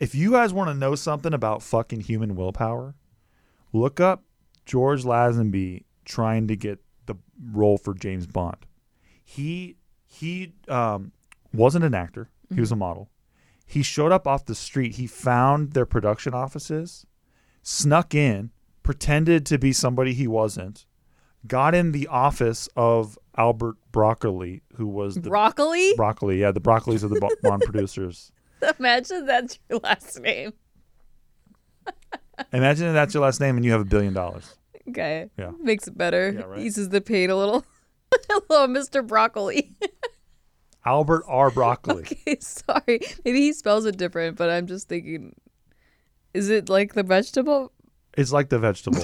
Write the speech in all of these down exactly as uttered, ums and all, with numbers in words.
If you guys want to know something about fucking human willpower, look up George Lazenby trying to get the role for James Bond. He he um, wasn't an actor. He was a model. He showed up off the street. He found their production offices, snuck in, pretended to be somebody he wasn't, got in the office of Albert Broccoli, who was the Broccoli? Broccoli, yeah, the Broccolis of the Bond producers. Imagine that's your last name. Imagine that's your last name and you have a billion dollars. Okay. Yeah. Makes it better. Yeah, right. Eases the pain a little. Hello, Mister Broccoli. Albert R. Broccoli. Okay, sorry. Maybe he spells it different, but I'm just thinking, is it like the vegetable? It's like the vegetable.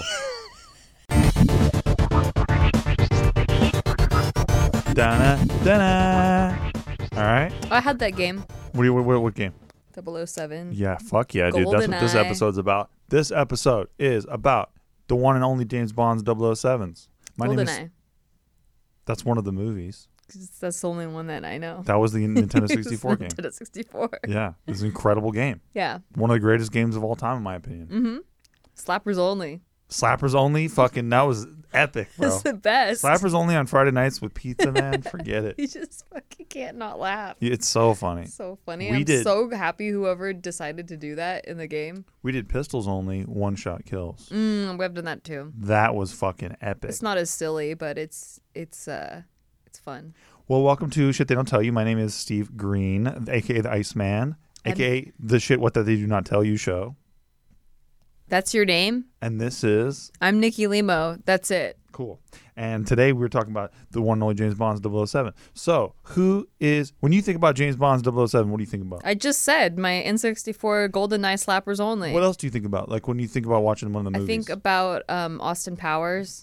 Dana, dana. All right. I had that game. What do you? What, what game? double oh seven. Yeah, fuck yeah, dude. That's what this GoldenEye. episode's about. This episode is about the one and only James Bond's double oh sevens. My name is. GoldenEye. That's one of the movies. That's the only one that I know. That was the Nintendo sixty-four game. Nintendo sixty-four. Yeah, it's an incredible game. Yeah. One of the greatest games of all time, in my opinion. Mm-hmm. Slappers only. Slappers only, fucking that was epic, bro. That's the best. Slappers only on Friday nights with pizza, man. Forget it. You just fucking can't not laugh. It's so funny. So funny. We I'm did- so happy whoever decided to do that in the game. We did pistols only, one shot kills. Mm, we've done that too. That was fucking epic. It's not as silly, but it's it's uh it's fun. Well, welcome to Shit They Don't Tell You. My name is Steve Green, aka the Iceman, aka the Shit What That They Do Not Tell You show. That's your name? And this is I'm Nikki Limo. That's it. cool. And today we were talking about the one and only James Bond's double oh seven. So, who is when you think about James Bond's double oh seven, what do you think about? I just said my N sixty-four GoldenEye slappers only. What else do you think about? Like when you think about watching one of the I movies? think about um, Austin Powers.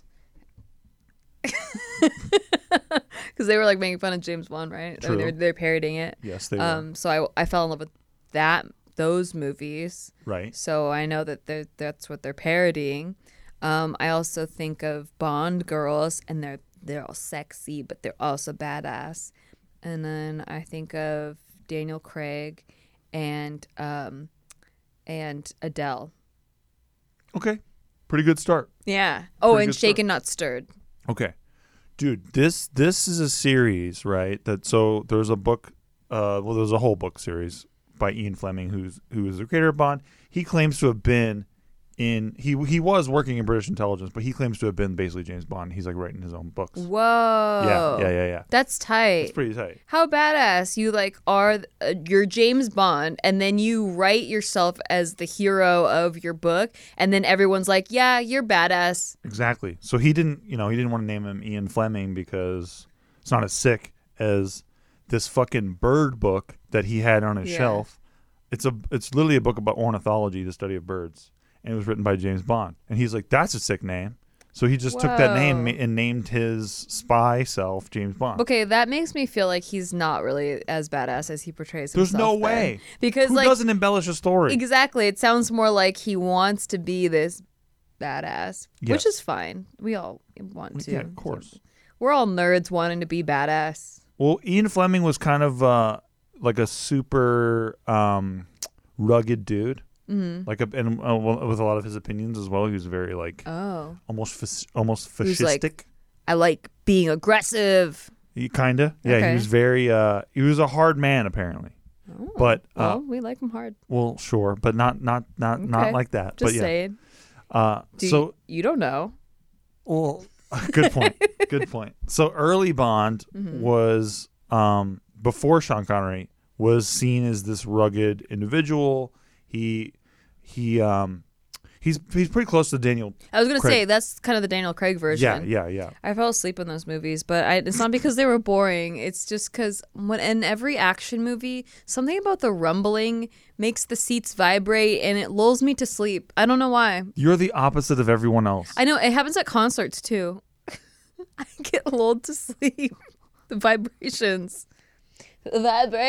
Because they were like making fun of James Bond, right? I True. mean, they're, they're parodying it. Yes, they were. Um, so I, I fell in love with that those movies. Right. So I know that they're- that's what they're parodying. Um, I also think of Bond girls, and they're they're all sexy, but they're also badass. And then I think of Daniel Craig and um, and Adele. Okay. Pretty good start. Yeah. Oh, Pretty and good start. Shaken Not Stirred. Okay. Dude, this this is a series, right? That so there's a book uh well there's a whole book series by Ian Fleming, who's who is the creator of Bond. He claims to have been in he he was working in British intelligence, but he claims to have been basically James Bond. He's like writing his own books. Whoa. Yeah, yeah, yeah, yeah. That's tight. It's pretty tight. How badass. You like are uh, you're James Bond, and then you write yourself as the hero of your book, and then everyone's like, yeah, you're badass. Exactly. So he didn't, you know, he didn't want to name him Ian Fleming because it's not as sick as this fucking bird book that he had on his Yeah. shelf. It's a it's literally a book about ornithology, the study of birds. And it was written by James Bond. And he's like, that's a sick name. So he just took that name Whoa. and named his spy self James Bond. Okay, that makes me feel like he's not really as badass as he portrays There's himself. no way. then. Because Who like doesn't embellish a story? exactly, it sounds more like he wants to be this badass, Yes. which is fine. We all want to. Yeah, of course. We're all nerds wanting to be badass. Well, Ian Fleming was kind of uh, like a super um, rugged dude. Mm-hmm. Like a, and uh, with a lot of his opinions as well. He was very like Oh. almost fas- almost was like- fascistic. I like being aggressive. He kinda. Yeah, Okay. he was very uh he was a hard man apparently. Oh, But uh well, we like him hard. well, sure, but not not not not Okay. like that. Just but yeah. saying. Uh Do so you, you don't know. well good point. Good point. So early Bond Mm-hmm. was um before Sean Connery was seen as this rugged individual. He he um he's he's pretty close to Daniel. I was gonna Craig. say that's kind of the Daniel Craig version. Yeah, yeah, yeah. I fell asleep in those movies, but I, it's not because they were boring. It's just because when in every action movie, something about the rumbling makes the seats vibrate and it lulls me to sleep. I don't know why. You're the opposite of everyone else. I know it happens at concerts too. I get lulled to sleep. The vibrations. The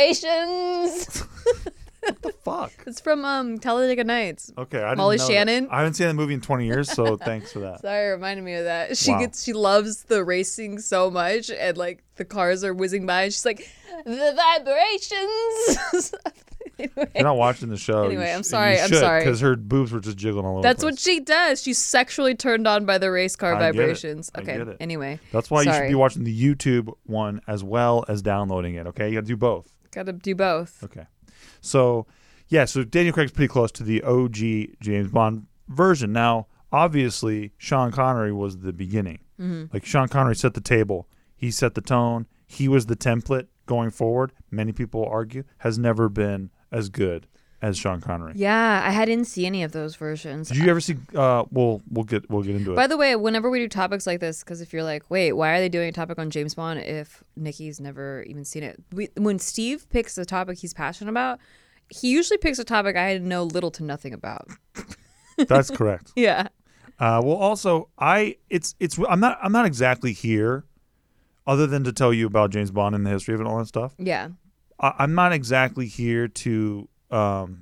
vibrations. What the fuck? It's from um Talladega Nights. Okay, I didn't Molly know that. Shannon? I haven't seen that movie in twenty years, so thanks for that. Sorry, it reminded me of that. She Wow. gets she loves the racing so much, and like the cars are whizzing by, and she's like, the vibrations. Anyway. You're not watching the show. Anyway, you I'm sh- sorry, You I'm should, sorry. Because her boobs were just jiggling all over. That's the what place. she does. She's sexually turned on by the race car I get it. vibrations. I Okay. get it. Anyway. That's why you should Sorry. be watching the YouTube one as well as downloading it. Okay, you got to do both. Gotta do both. Okay, so yeah, so Daniel Craig's pretty close to the O G James Bond version. Now, obviously, Sean Connery was the beginning. Mm-hmm. Like Sean Connery set the table. He set the tone. He was the template going forward. Many people argue has never been as good as Sean Connery. Yeah, I hadn't see any of those versions. Did you ever see? Uh, we'll we'll get we'll get into it. By the way, whenever we do topics like this, because if you're like, wait, why are they doing a topic on James Bond if Nikki's never even seen it? We, when Steve picks a topic he's passionate about, he usually picks a topic I know little to nothing about. That's correct. Yeah. Uh, well, also, I it's it's I'm not I'm not exactly here, other than to tell you about James Bond and the history of it and all that stuff. Yeah. I, I'm not exactly here to um,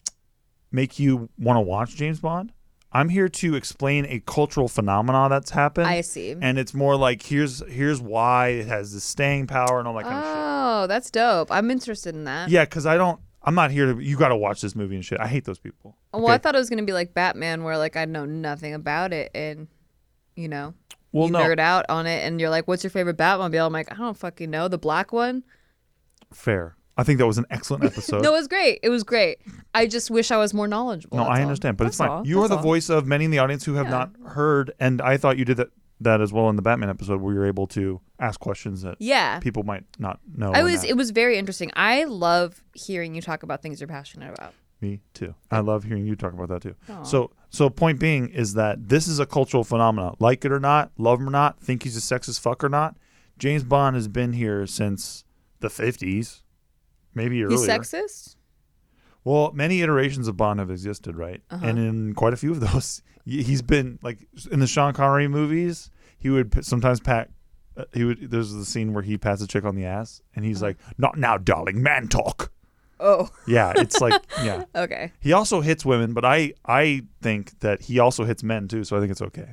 make you want to watch James Bond. I'm here to explain a cultural phenomenon that's happened. I see. And it's more like here's here's why it has this staying power and all that kind of shit. Oh, that's dope. I'm interested in that. Yeah, because I don't. I'm not here to. You got to watch this movie and shit. I hate those people. Well, I thought it was going to be like Batman, where like I know nothing about it, and you know, Well, you no. nerd out on it, and you're like, "What's your favorite Batmobile?" I'm like, "I don't fucking know, the black one." Fair. I think that was an excellent episode. No, it was great. It was great. I just wish I was more knowledgeable. No, that's I all. understand, but it's That's fine. all. You are That's the all. voice of many in the audience who have Yeah. not heard, and I thought you did that that as well in the Batman episode, where you're able to ask questions that Yeah. people might not know. I and was. ask. It was very interesting. I love hearing you talk about things you're passionate about. Me too. I love hearing you talk about that too. Aw. So, so point being is that this is a cultural phenomenon. Like it or not, love him or not, think he's a sexist fuck or not, James Bond has been here since the fifties, maybe earlier. He's sexist. Well, many iterations of Bond have existed, right? Uh-huh. And in quite a few of those, y- he's been like in the Sean Connery movies. He would p- sometimes pat. Uh, he would. There's the scene where he pats a chick on the ass, and he's Uh-huh. like, "Not now, darling, man talk." Oh. Yeah, it's like yeah. Okay. He also hits women, but I I think that he also hits men too, so I think it's okay.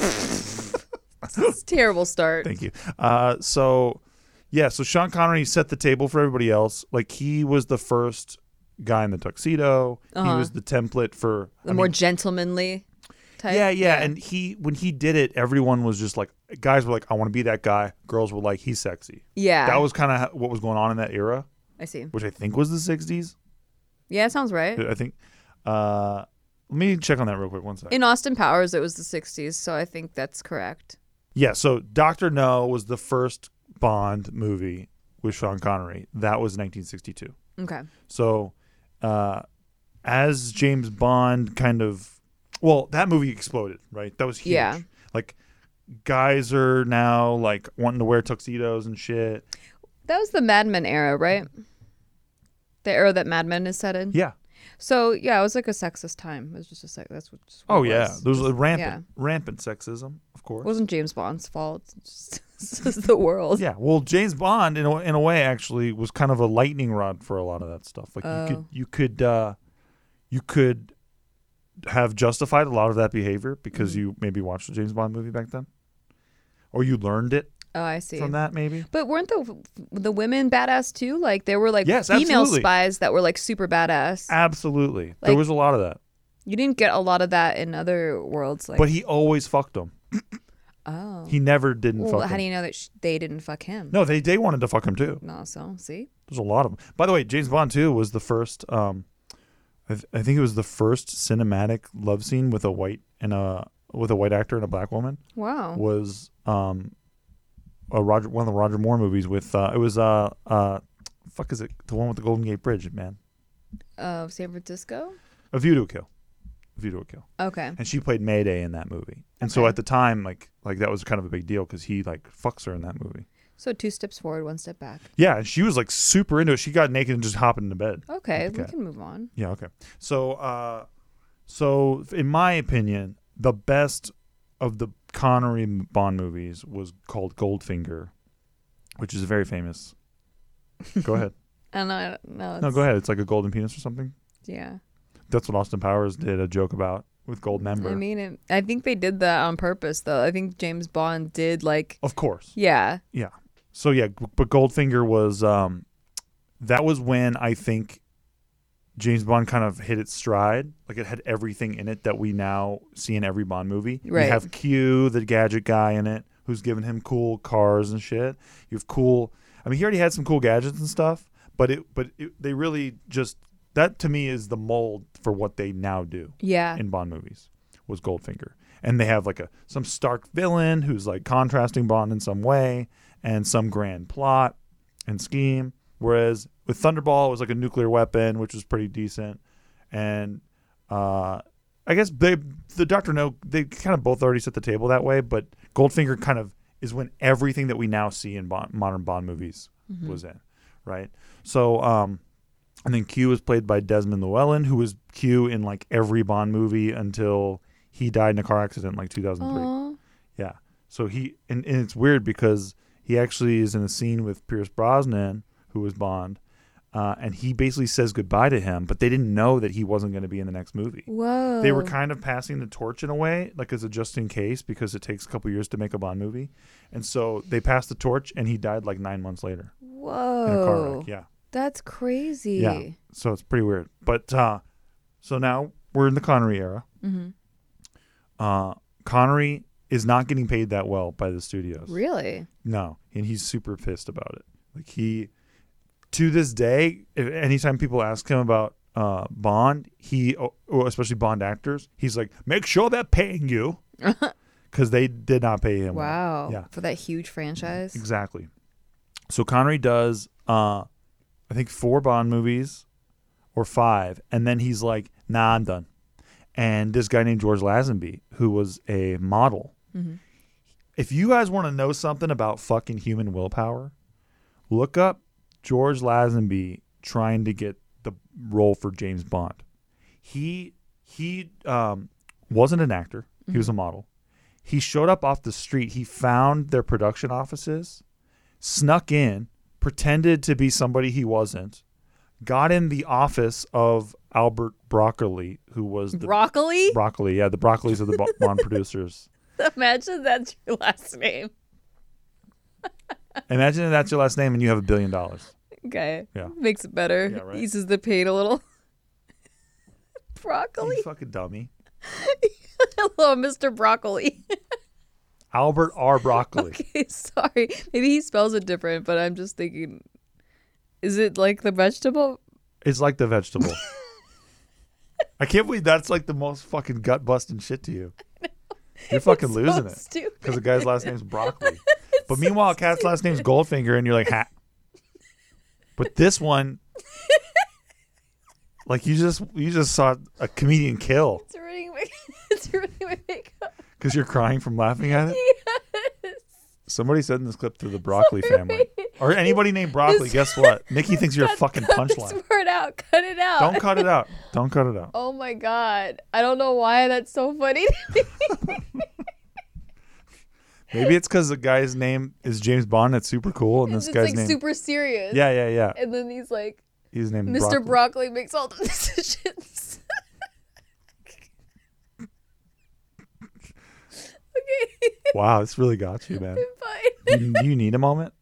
It's a terrible start. Thank you. Uh, so yeah, so Sean Connery set the table for everybody else. Like he was the first guy in the tuxedo. Uh-huh. He was the template for The I more mean, gentlemanly type. yeah, yeah, and he when he did it, everyone was just like, guys were like, I want to be that guy. Girls were like, he's sexy. yeah. That was kind of what was going on in that era, I see. which I think was the sixties. Yeah, it sounds right. I think. Uh, let me check on that real quick. One second. In Austin Powers, it was the sixties, so I think that's correct. Yeah, so Doctor No was the first Bond movie with Sean Connery. That was nineteen sixty-two. Okay. So, uh, as James Bond kind of, well, that movie exploded, right? That was huge. Yeah. Like, guys are now like wanting to wear tuxedos and shit. That was the Mad Men era, right? The era that Mad Men is set in. Yeah. So yeah, it was like a sexist time. It was just a sec- that's what. just what Oh it yeah. was. There was a Just- rampant, rampant sexism, of course. It wasn't James Bond's fault. It's just, it's just the world. Yeah. Well, James Bond, in a, in a way, actually was kind of a lightning rod for a lot of that stuff. Like you could, Oh. you could, uh, you could have justified a lot of that behavior because Mhm. you maybe watched a James Bond movie back then, or you learned it Oh, I see. from that, maybe. But weren't the the women badass too? Like there were like Yes, female absolutely. spies that were like super badass. Absolutely, there Like- was a lot of that. You didn't get a lot of that in other worlds. Like But he always fucked them. oh, He never didn't well, fuck how them. do you know that sh- they didn't fuck him? No, they they wanted to fuck him too. No, so see. There's a lot of them. By the way, James Bond two was the first. Um, I, th- I think it was the first cinematic love scene with a white and a with a white actor and a black woman. Wow. Was um, a Roger one of the Roger Moore movies with uh, it was uh uh, fuck is it the one with the Golden Gate Bridge, man? Of San Francisco. A View to a Kill. A View to a Kill. Okay. And she played Mayday in that movie. And so Okay. at the time, like like that was kind of a big deal because he like fucks her in that movie. So two steps forward, one step back. Yeah, and she was like super into it. She got naked and just hopped into bed. Okay, we Okay. can move on. Yeah, okay. So, uh, so in my opinion, the best of the Connery Bond movies was called Goldfinger, which is very famous. Go ahead. I don't know. No, No, it's- go ahead. It's like a golden penis or something. Yeah. That's what Austin Powers did a joke about with Gold Member. I mean, it, I think they did that on purpose, though. I think James Bond did like, of course. yeah, Yeah. So yeah, g- but Goldfinger was um, that was when I think James Bond kind of hit its stride. Like it had everything in it that we now see in every Bond movie. Right. You have Q, the gadget guy in it, who's giving him cool cars and shit. You have cool. I mean, he already had some cool gadgets and stuff, but it, but it, they really just that to me is the mold for what they now do. Yeah. In Bond movies was Goldfinger, and they have like a some stark villain who's like contrasting Bond in some way, and some grand plot and scheme. Whereas with Thunderball, it was like a nuclear weapon, which was pretty decent. And uh, I guess they, the Doctor No, they kind of both already set the table that way. But Goldfinger kind of is when everything that we now see in Bond, modern Bond movies mm-hmm. was in, right? So, um, and then Q was played by Desmond Llewellyn, who was Q in like every Bond movie until he died in a car accident in like two thousand three. Aww. Yeah. So he, and, and it's weird because he actually is in a scene with Pierce Brosnan, who was Bond, uh, and he basically says goodbye to him, but they didn't know that he wasn't going to be in the next movie. Whoa. They were kind of passing the torch in a way, like as a just in case, because it takes a couple years to make a Bond movie. And so they passed the torch, and he died like nine months later. Whoa. In a car wreck, yeah. That's crazy. Yeah, so it's pretty weird. But uh, so now we're in the Connery era. Mm-hmm. Uh, Connery is not getting paid that well by the studios. Really? No, and he's super pissed about it. Like he... To this day, if, anytime people ask him about uh, Bond, he, or especially Bond actors, he's like, make sure they're paying you. Because they did not pay him. Wow. Well. Yeah. For that huge franchise? Exactly. So Connery does, uh, I think, four Bond movies or five. And then he's like, nah, I'm done. And this guy named George Lazenby, who was a model. Mm-hmm. If you guys want to know something about fucking human willpower, look up George Lazenby trying to get the role for James Bond. He he um, wasn't an actor. He mm-hmm. was a model. He showed up off the street. He found their production offices, snuck in, pretended to be somebody he wasn't, got in the office of Albert Broccoli, who was the Broccoli? Broccoli, yeah, the Broccolis of the Bond producers. Imagine that's your last name. Imagine that's your last name and you have a billion dollars. Okay. Yeah. Makes it better. Yeah, right? Eases the pain a little. Broccoli. You fucking dummy. Hello, Mister Broccoli. Albert R. Broccoli. Okay, sorry. Maybe he spells it different, but I'm just thinking, is it like the vegetable? It's like the vegetable. I can't believe that's like the most fucking gut busting shit to you. You're fucking It's losing so it. Because the guy's last name's Broccoli. But so meanwhile, Cat's last name's Goldfinger, and you're like, ha. But this one, like you just you just saw a comedian kill. It's ruining my, it's ruining my makeup. Because you're crying from laughing at it? Yes. Somebody said in this clip to the Broccoli Sorry, family. wait. Or anybody named Broccoli, This- guess what? Nikki thinks you're a Cut- fucking cut this punchline. word out. Cut it out. Don't cut it out. Don't cut it out. Oh my god. I don't know why that's so funny to me. Maybe it's because the guy's name is James Bond. That's super cool. And this It's guy's like name. super serious. Yeah, yeah, yeah. And then he's like, He's named Mister Broccoli. Broccoli makes all the decisions. Okay. Wow, this really got you, man. I'm fine. You, you need a moment?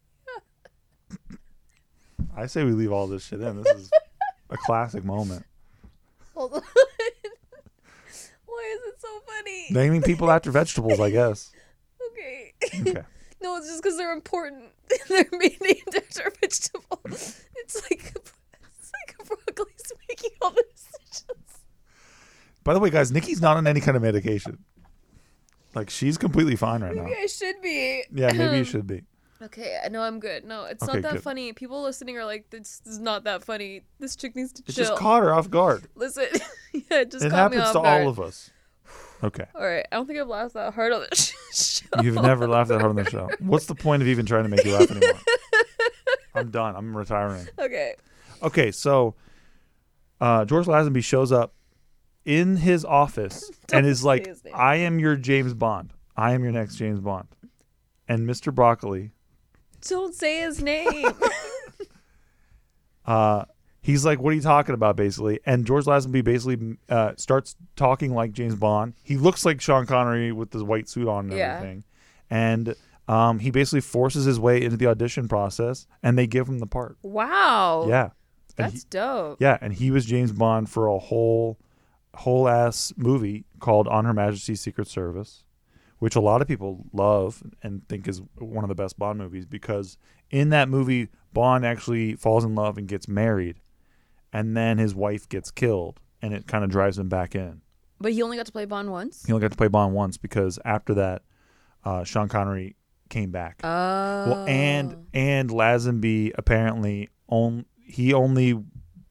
I say we leave all this shit in. This is a classic moment. Hold on. Why is it so funny? Naming people after vegetables, I guess. Okay. Okay. No, it's just because they're important. They're being named after a vegetable. It's like it's like broccoli's making all the decisions. By the way, guys, Nikki's not on any kind of medication. Like, she's completely fine right now. Maybe I should be. Yeah, maybe you should be. Okay, I know I'm good. No, it's Okay, not that good. funny. People listening are like, this is not that funny. This chick needs to It chill. just caught her off guard. Listen, yeah, it just It caught me happens off to guard. all of us. Okay. All right, I don't think I've laughed that hard on this show. You've never laughed that hard on the show. What's the point of even trying to make you laugh anymore? I'm done. I'm retiring. Okay. Okay, so uh, George Lazenby shows up in his office and is say like, his name. I am your James Bond. I am your next James Bond. And Mister Broccoli, Don't say his name. uh, he's like, what are you talking about, basically? And George Lazenby basically uh, starts talking like James Bond. He looks like Sean Connery with his white suit on and Yeah. everything. And um, he basically forces his way into the audition process, and they give him the part. Wow. Yeah. And That's he- dope. Yeah, and he was James Bond for a whole whole ass movie called On Her Majesty's Secret Service, which a lot of people love and think is one of the best Bond movies, because in that movie Bond actually falls in love and gets married, and then his wife gets killed, and it kind of drives him back in. But he only got to play Bond once? He only got to play Bond once because after that, uh, Sean Connery came back. Oh. Well, and and Lazenby apparently on he only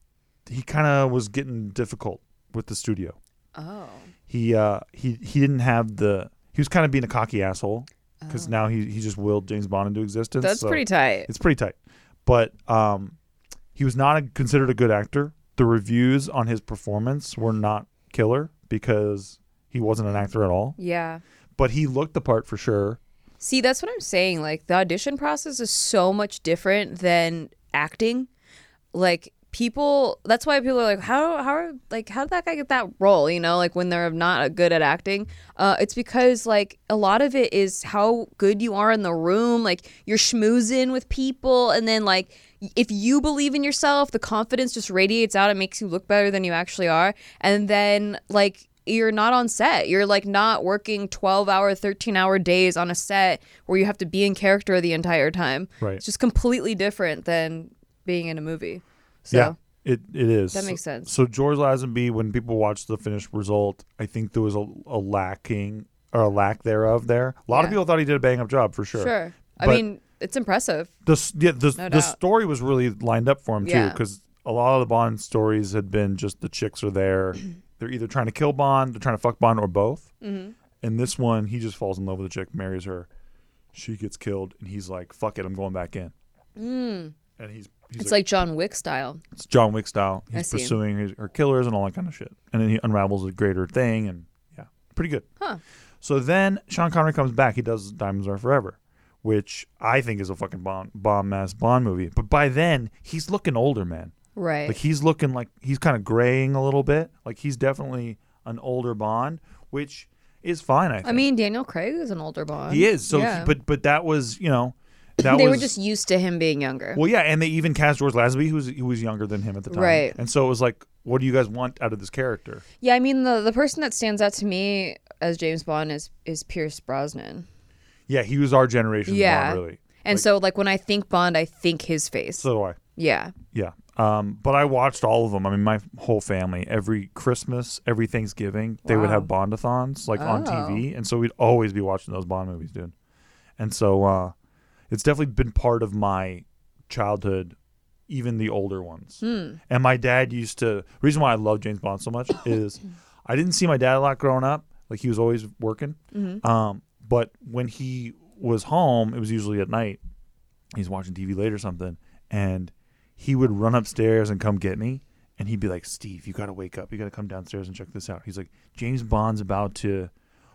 he kind of was getting difficult with the studio. Oh. He uh he he didn't have the he was kind of being a cocky asshole because Oh. now he he just willed James Bond into existence. That's so pretty tight. It's pretty tight, but um, he was not a, considered a good actor. The reviews on his performance were not killer because he wasn't an actor at all. Yeah. But he looked the part for sure. See, that's what I'm saying. Like, the audition process is so much different than acting. Like, people, that's why people are like, how, how, are, like, how did that guy get that role? You know, like, when they're not good at acting. Uh, it's because, like, a lot of it is how good you are in the room. Like, you're schmoozing with people. And then, like, if you believe in yourself, the confidence just radiates out. It makes you look better than you actually are. And then, like, you're not on set. You're like not working twelve hour, thirteen hour days on a set where you have to be in character the entire time. Right. It's just completely different than being in a movie. So Yeah, it, it is. that makes sense. So George Lazenby, when people watched the finished result, I think there was a, a lacking or a lack thereof there. A lot of Yeah. people thought he did a bang up job for sure. Sure. I But- mean, it's impressive. The s- yeah, the, No the doubt. story was really lined up for him too, Yeah. because a lot of the Bond stories had been just the chicks are there. They're either trying to kill Bond, they're trying to fuck Bond, or both. Mm-hmm. And this one, he just falls in love with a chick, marries her, she gets killed, and he's like, "Fuck it, I'm going back in." Mm. And he's, he's It's like John Wick style. it's John Wick style. I He's see. pursuing his, her killers and all that kind of shit. And then he unravels a greater thing, and yeah, pretty good. Huh. So then Sean Connery comes back. He does Diamonds Are Forever, which I think is a fucking bomb, bomb ass Bond movie. But by then, he's looking older, man. Right. Like he's looking like he's kind of graying a little bit. Like he's definitely an older Bond, which is fine. I think. I mean, Daniel Craig is an older Bond. he is. So, yeah. he, but but that was you know, that they was were just used to him being younger. well, yeah, and they even cast George Lazenby, who was who was younger than him at the time, Right. And so it was like, what do you guys want out of this character? Yeah, I mean, the the person that stands out to me as James Bond is is Pierce Brosnan. Yeah, he was our generation's Yeah. Bond, really. And Like- so, like, when I think Bond, I think his face. So do I. Yeah. Yeah. Um, but I watched all of them. I mean, my whole family, every Christmas, every Thanksgiving, they would Wow. have Bondathons, like on Oh. T V. And so we'd always be watching those Bond movies, dude. And so uh, it's definitely been part of my childhood, even the older ones. Hmm. And my dad used to, reason why I love James Bond so much is I didn't see my dad a lot growing up. Like he was always working. Mhm. Um, but when he was home, it was usually at night. He's watching T V late or something. And he would run upstairs and come get me. And he'd be like, Steve, you got to wake up. You got to come downstairs and check this out. He's like, James Bond's about to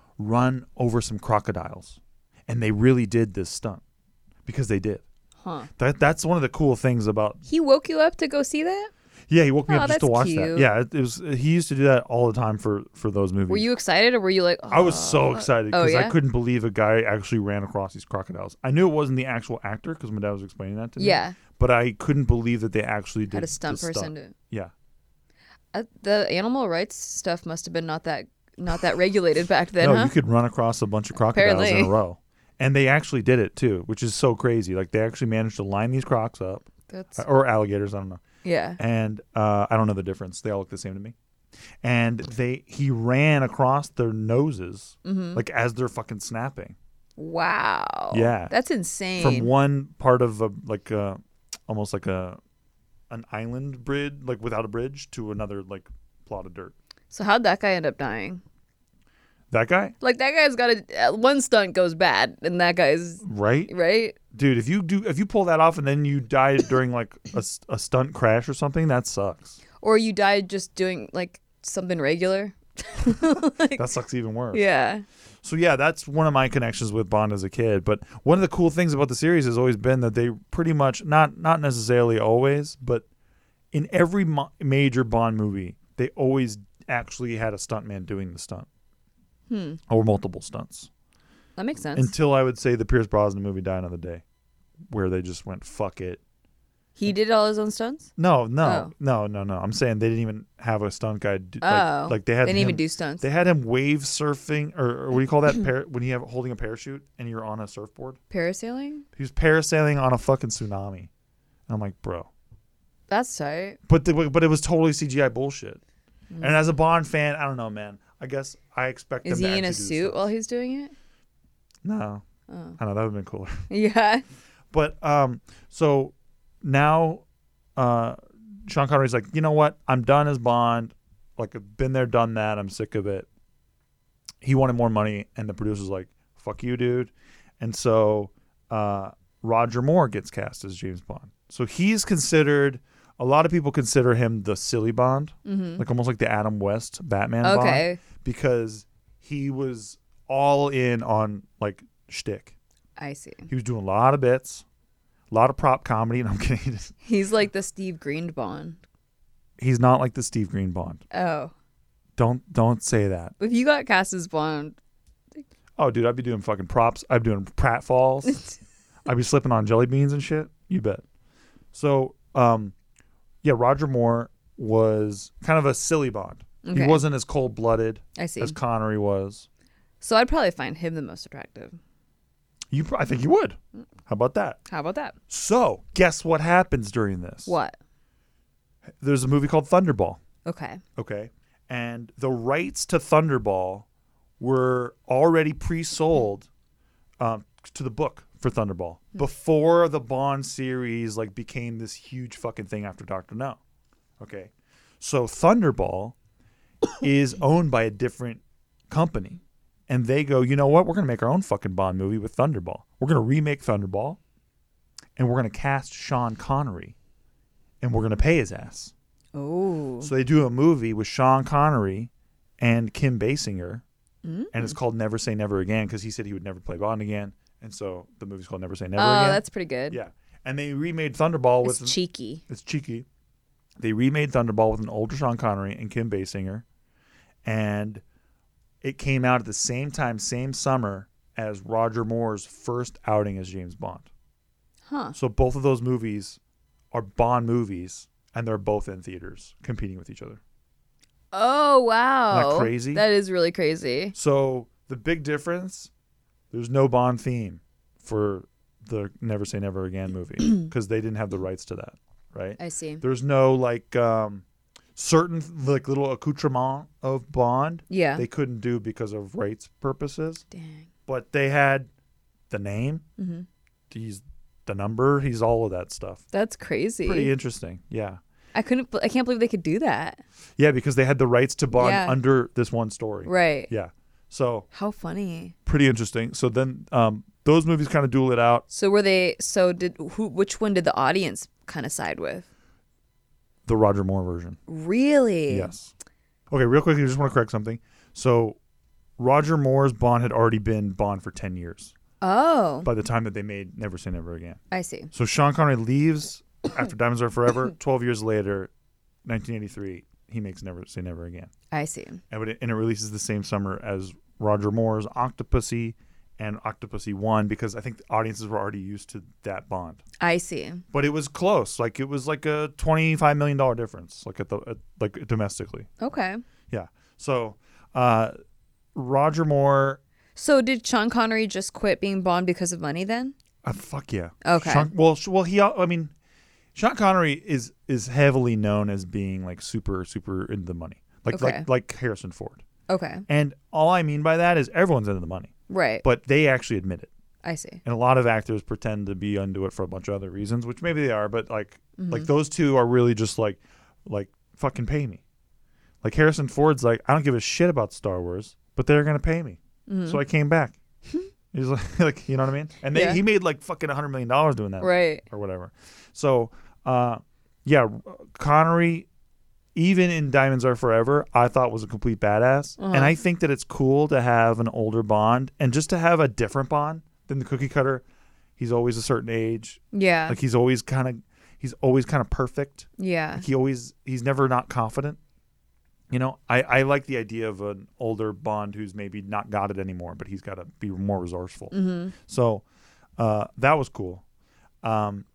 run over some crocodiles. And they really did this stunt because they did. Huh. That That's one of the cool things about. He woke you up to go see that? Yeah, he woke me Oh, up just to that's watch that. cute. Yeah, it, it was. He used to do that all the time for, for those movies. Were you excited or were you like, oh. I was so excited Oh, because yeah? I couldn't believe a guy actually ran across these crocodiles. I knew it wasn't the actual actor because my dad was explaining that to me. Yeah. But I couldn't believe that they actually did Had a stunt the person do Yeah. uh, the animal rights stuff must have been not that not that regulated back then, no, huh? you could run across a bunch of crocodiles in Apparently. a row. And they actually did it too, which is so crazy. Like they actually managed to line these crocs up, That's or alligators, I don't know. yeah. And uh, I don't know the difference. They all look the same to me. And they he ran across their noses Mm-hmm. like as they're fucking snapping. Wow. Yeah. That's insane. From one part of a like a almost like a an island bridge, like without a bridge, to another like plot of dirt. So how'd that guy end up dying? That guy, Like that guy's got a uh, one stunt goes bad, and that guy's right, right. dude? If you do, if you pull that off and then you die during like a, s- a stunt crash or something, that sucks. Or you died just doing like something regular. Like, That sucks even worse. yeah. So yeah, that's one of my connections with Bond as a kid. But one of the cool things about the series has always been that they pretty much not not necessarily always, but in every mo- major Bond movie, they always actually had a stuntman doing the stunt. Hmm. Or multiple stunts. That makes sense. Until I would say the Pierce Brosnan movie Die Another Day, where they just went, fuck it. He did all his own stunts? No, no, Oh. no, no, no. I'm saying they didn't even have a stunt guy. Do, Oh. like, like they had They didn't him, even do stunts. They had him wave surfing, or, or what do you call that? Par- when you have holding a parachute and you're on a surfboard. Parasailing? He was parasailing on a fucking tsunami. And I'm like, bro. That's tight. But the, but it was totally C G I bullshit. Mm. And as a Bond fan, I don't know, man. I guess I expect Is them he to in a actually do suit stuff. while he's doing it? No. Oh. I know, that would have been cooler. Yeah. But um, so now uh, Sean Connery's like, you know what? I'm done as Bond. Like, I've been there, done that. I'm sick of it. He wanted more money, and the producer's like, fuck you, dude. And so uh, Roger Moore gets cast as James Bond. So he's considered, a lot of people consider him the silly Bond, Mm-hmm. like almost like the Adam West Batman Bond, Okay. because he was all in on like shtick. I see. He was doing a lot of bits, a lot of prop comedy, and I'm kidding. He's like the Steve Green Bond. He's not like the Steve Green Bond. Oh. Don't don't say that. If you got cast as Bond, Oh, dude, I'd be doing fucking props. I'd be doing pratfalls. I'd be slipping on jelly beans and shit. You bet. So, um, yeah, Roger Moore was kind of a silly Bond. Okay. He wasn't as cold blooded I see. as Connery was. So I'd probably find him the most attractive. You, I think you would. How about that? How about that? So, guess what happens during this? What? There's a movie called Thunderball. Okay. Okay. And the rights to Thunderball were already pre-sold um, to the book for Thunderball before the Bond series like became this huge fucking thing after Doctor No. Okay. So Thunderball is owned by a different company. And they go, you know what? We're going to make our own fucking Bond movie with Thunderball. We're going to remake Thunderball. And we're going to cast Sean Connery. And we're going to pay his ass. Oh. So they do a movie with Sean Connery and Kim Basinger, Mm. and it's called Never Say Never Again because he said he would never play Bond again, and so the movie's called Never Say Never Oh, Again. that's pretty good. Yeah, and they remade Thunderball It's with cheeky. it's cheeky. They remade Thunderball with an older Sean Connery and Kim Basinger, and it came out at the same time, same summer as Roger Moore's first outing as James Bond. Huh. So both of those movies are Bond movies, and they're both in theaters competing with each other. Oh, wow. Isn't that crazy? That is really crazy. So the big difference, there's no Bond theme for the Never Say Never Again movie because they didn't have the rights to that, right? I see. There's no like um, certain like little accoutrement of Bond Yeah. they couldn't do because of rights purposes, Dang. but they had the name, Mm-hmm. he's the number, he's all of that stuff. That's crazy. Pretty interesting, yeah. I couldn't. I can't believe they could do that. Yeah, because they had the rights to Bond Yeah. under this one story. Right. Yeah. So How funny. pretty interesting. So then um, those movies kind of duel it out. So were they? So did who? Which one did the audience kind of side with? The Roger Moore version. Really? Yes. Okay, real quickly, I just want to correct something. So Roger Moore's Bond had already been Bond for ten years Oh, by the time that they made Never Say Never Again. I see. So Sean Connery leaves after Diamonds Are Forever. twelve years later, nineteen eighty-three, he makes Never Say Never Again. I see. And it, and it releases the same summer as Roger Moore's Octopussy and Octopussy one because I think the audiences were already used to that Bond. I see. But it was close. Like it was like a twenty-five million dollars difference, like at the at, like domestically. Okay. Yeah. So uh, Roger Moore, So did Sean Connery just quit being Bond because of money then? uh, fuck yeah. Okay. Sean, well, sh- well, he. I mean, Sean Connery is is heavily known as being like super super into the money, like Okay. like like Harrison Ford. Okay. And all I mean by that is everyone's into the money, Right. but they actually admit it. I see. And a lot of actors pretend to be into it for a bunch of other reasons, which maybe they are, but like Mm-hmm. like those two are really just like like fucking pay me. Like Harrison Ford's like, I don't give a shit about Star Wars, but they're gonna pay me. Mm-hmm. So I came back. He's like, like you know what I mean? And they, Yeah. he made like fucking a hundred million dollars doing that, Right. or whatever. So uh, yeah, Connery, even in Diamonds Are Forever, I thought was a complete badass. Uh-huh. And I think that it's cool to have an older Bond and just to have a different Bond than the cookie cutter. He's always a certain age. Yeah. Like he's always kind of, he's always kind of perfect. yeah. He always, he's never not confident. You know, I, I like the idea of an older Bond who's maybe not got it anymore, but he's got to be more resourceful. Mm-hmm. So uh, that was cool. Um,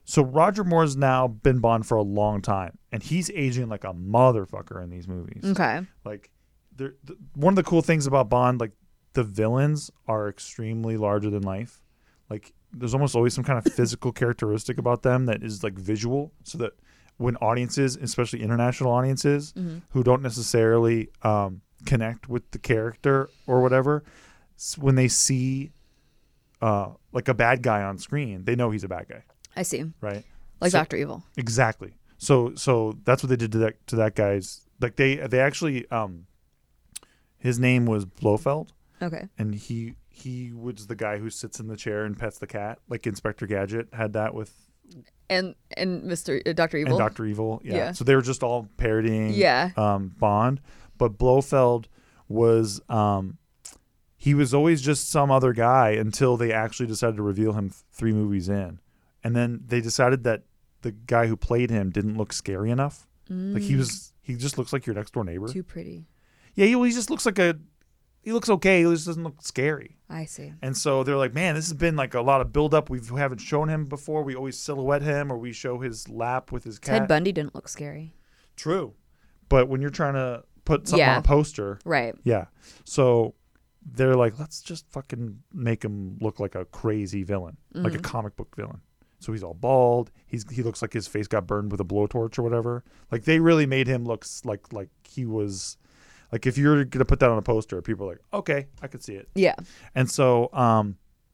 So Roger Moore's now been Bond for a long time, and he's aging like a motherfucker in these movies. Okay. Like, they're, th- one of the cool things about Bond, like the villains are extremely larger than life. Like, there's almost always some kind of physical characteristic about them that is like visual, so that when audiences, especially international audiences, Mm-hmm. who don't necessarily um, connect with the character or whatever, s- when they see uh, like a bad guy on screen, they know he's a bad guy, I see. right? Like So- Doctor Evil. Exactly. So so that's what they did to that to that guy's. Like they they actually um, his name was Blofeld, Okay. and he he was the guy who sits in the chair and pets the cat, like Inspector Gadget had that with And and Mister Uh, Doctor Evil. and Doctor Evil. Yeah. Yeah. So they were just all parodying Yeah. um, Bond, but Blofeld was um, he was always just some other guy until they actually decided to reveal him th- three movies in, and then they decided that the guy who played him didn't look scary enough. Like he was, he just looks like your next door neighbor. Too pretty. Yeah, he, he just looks like a, he looks okay. He just doesn't look scary. I see. And so they're like, man, this has been like a lot of build up. We haven't shown him before. We always silhouette him, or we show his lap with his cat. Ted Bundy didn't look scary. True, but when you're trying to put something Yeah. on a poster, Right. yeah. So they're like, let's just fucking make him look like a crazy villain, like a Mhm. comic book villain. So he's all bald. He's he looks like his face got burned with a blowtorch or whatever. Like they really made him look s- like like he was, like if you're gonna put that on a poster, people are like, okay, I could see it. Yeah. And so um,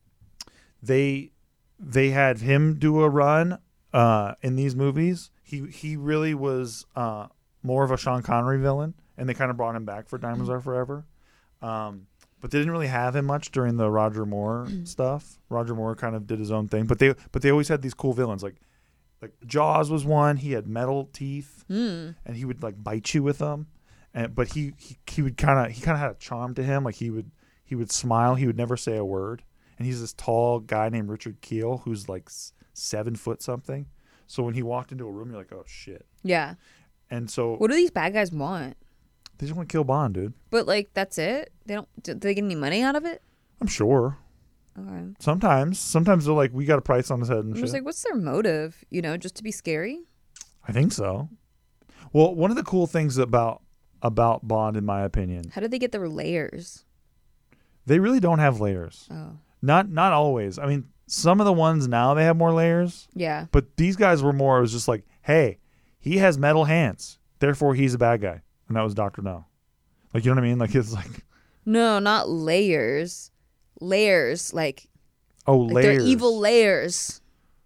they they had him do a run uh, in these movies. He he really was uh, more of a Sean Connery villain, and they kind of brought him back for Diamonds Are Forever. Um, but they didn't really have him much during the Roger Moore stuff. Roger Moore kind of did his own thing, but they but they always had these cool villains. Like like Jaws was one. He had metal teeth, Mm. and he would like bite you with them. And but he he, he would kind of he kind of had a charm to him. Like he would he would smile. He would never say a word. And he's this tall guy named Richard Keel who's like s- seven foot something. So when he walked into a room, you're like, oh shit. Yeah. And so What do these bad guys want? they just want to kill Bond, dude. But like that's it? They don't do they get any money out of it? I'm sure. Okay. Sometimes, sometimes they're like, we got a price on his head and I'm shit. just like, what's their motive? You know, just to be scary? I think so. Well, one of the cool things about about Bond, in my opinion, How do they get their layers? they really don't have layers. Oh. Not not always. I mean, some of the ones now they have more layers, Yeah. but these guys were more. It was just like, hey, he has metal hands, therefore he's a bad guy, and that was Doctor No. Like, you know what I mean? Like it's like, No, not layers. Layers, like, oh, like layers. they're evil layers.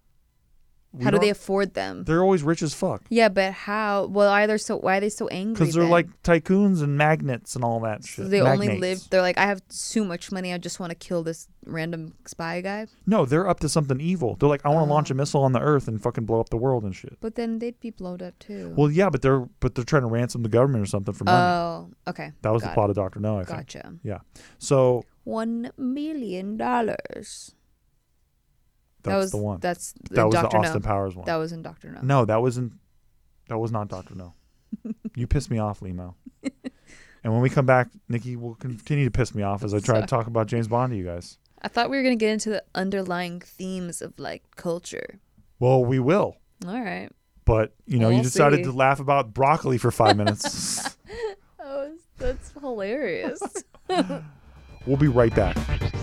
We How do don't- they afford them? They're always rich as fuck Yeah, but how? Well, why are they so? Why are they so angry? because they're then? like tycoons and magnets and all that So shit. they only Magnates. live. They're like, I have too much money. I just want to kill this random spy guy. No, they're up to something evil. They're like, I want to Oh. launch a missile on the Earth and fucking blow up the world and shit. But then they'd be blowed up too. Well, yeah, but they're but they're trying to ransom the government or something for money. oh, okay. that was the got plot of Doctor No, I think. Gotcha. So One million dollars. that's That was the one. That's That was Doctor the Austin No. Powers one. That was in Doctor No. No, that wasn't. That was not Doctor No. You pissed me off, Limo. And when we come back, Nikki will continue to piss me off as I try Sorry. to talk about James Bond to you guys. I thought we were gonna get into the underlying themes of like culture. Well, we will. All right. But you know, you We'll decided see. to laugh about broccoli for five minutes. Oh, that's hilarious. We'll be right back.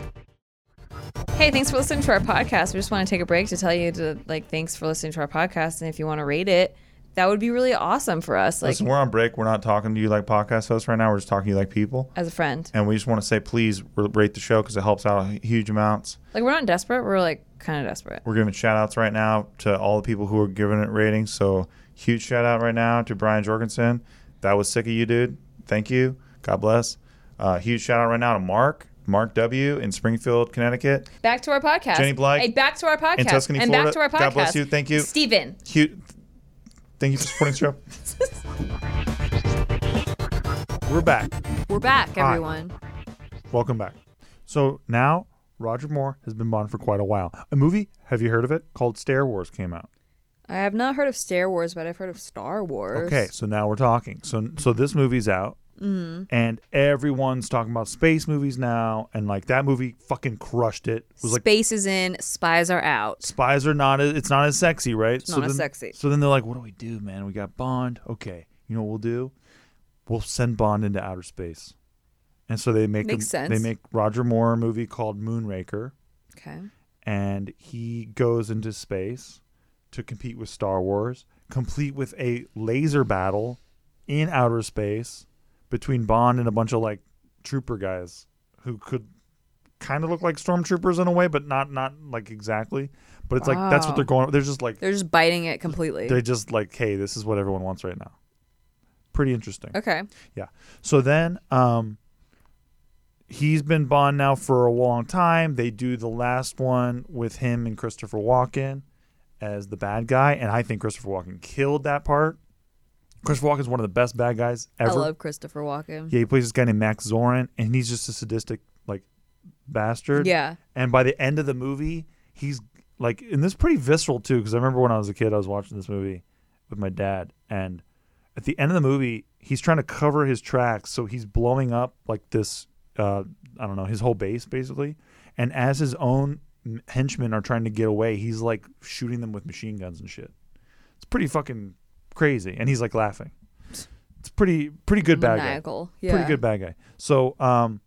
Hey, thanks for listening to our podcast. We just want to take a break to tell you to like thanks for listening to our podcast, and if you want to rate it, that would be really awesome for us. Like Listen, we're on break. We're not talking to you like podcast hosts right now. We're just talking to you like people. as a friend. And we just want to say, please r- rate the show because it helps out huge amounts. Like we're not desperate. We're like kind of desperate. We're giving shout outs right now to all the people who are giving it ratings. So huge shout out right now to Brian Jorgensen. That was sick of you, dude. Thank you. God bless. Uh, huge shout out right now to Mark. Mark W. in Springfield, Connecticut. Back to our podcast. Jenny Blythe Hey, back to our podcast. in Tuscany, and Florida. back to our podcast. God bless you. Thank you. Steven. Huge. Thank you for supporting the show. We're back. We're back, Hi. everyone. Welcome back. So now Roger Moore has been Bond for quite a while. A movie, have you heard of it, called Star Wars came out. I have not heard of Star Wars, but I've heard of Star Wars. Okay, so now we're talking. So so this movie's out. Mm-hmm. And everyone's talking about space movies now, and like that movie fucking crushed it. It was like Space is in, spies are out. spies are not as, it's not as sexy, right? It's not as sexy. So then they're like, what do we do, man? We got Bond. Okay, you know what we'll do? We'll send Bond into outer space. And so they make Makes a, sense. they make Roger Moore a movie called Moonraker, Okay. and he goes into space to compete with Star Wars, complete with a laser battle in outer space between Bond and a bunch of like trooper guys who could kind of look like stormtroopers in a way, but not not like exactly. But it's like that's what Wow. they're going. They're just like They're just biting it completely. they're just like, hey, this is what everyone wants right now. Pretty interesting. Okay. So then, um, he's been Bond now for a long time. They do the last one with him and Christopher Walken as the bad guy, and I think Christopher Walken killed that part. Christopher Walken is one of the best bad guys ever. I love Christopher Walken. Yeah, he plays this guy named Max Zorin, and he's just a sadistic like bastard. Yeah. And by the end of the movie, he's like, and this is pretty visceral too, because I remember when I was a kid, I was watching this movie with my dad, and at the end of the movie, he's trying to cover his tracks, so he's blowing up like this. Uh, I don't know, his whole base basically, and as his own henchmen are trying to get away, he's like shooting them with machine guns and shit. It's pretty fucking crazy, and he's like laughing. It's pretty pretty good bad guy. Maniacal. Yeah. Pretty good bad guy. So um,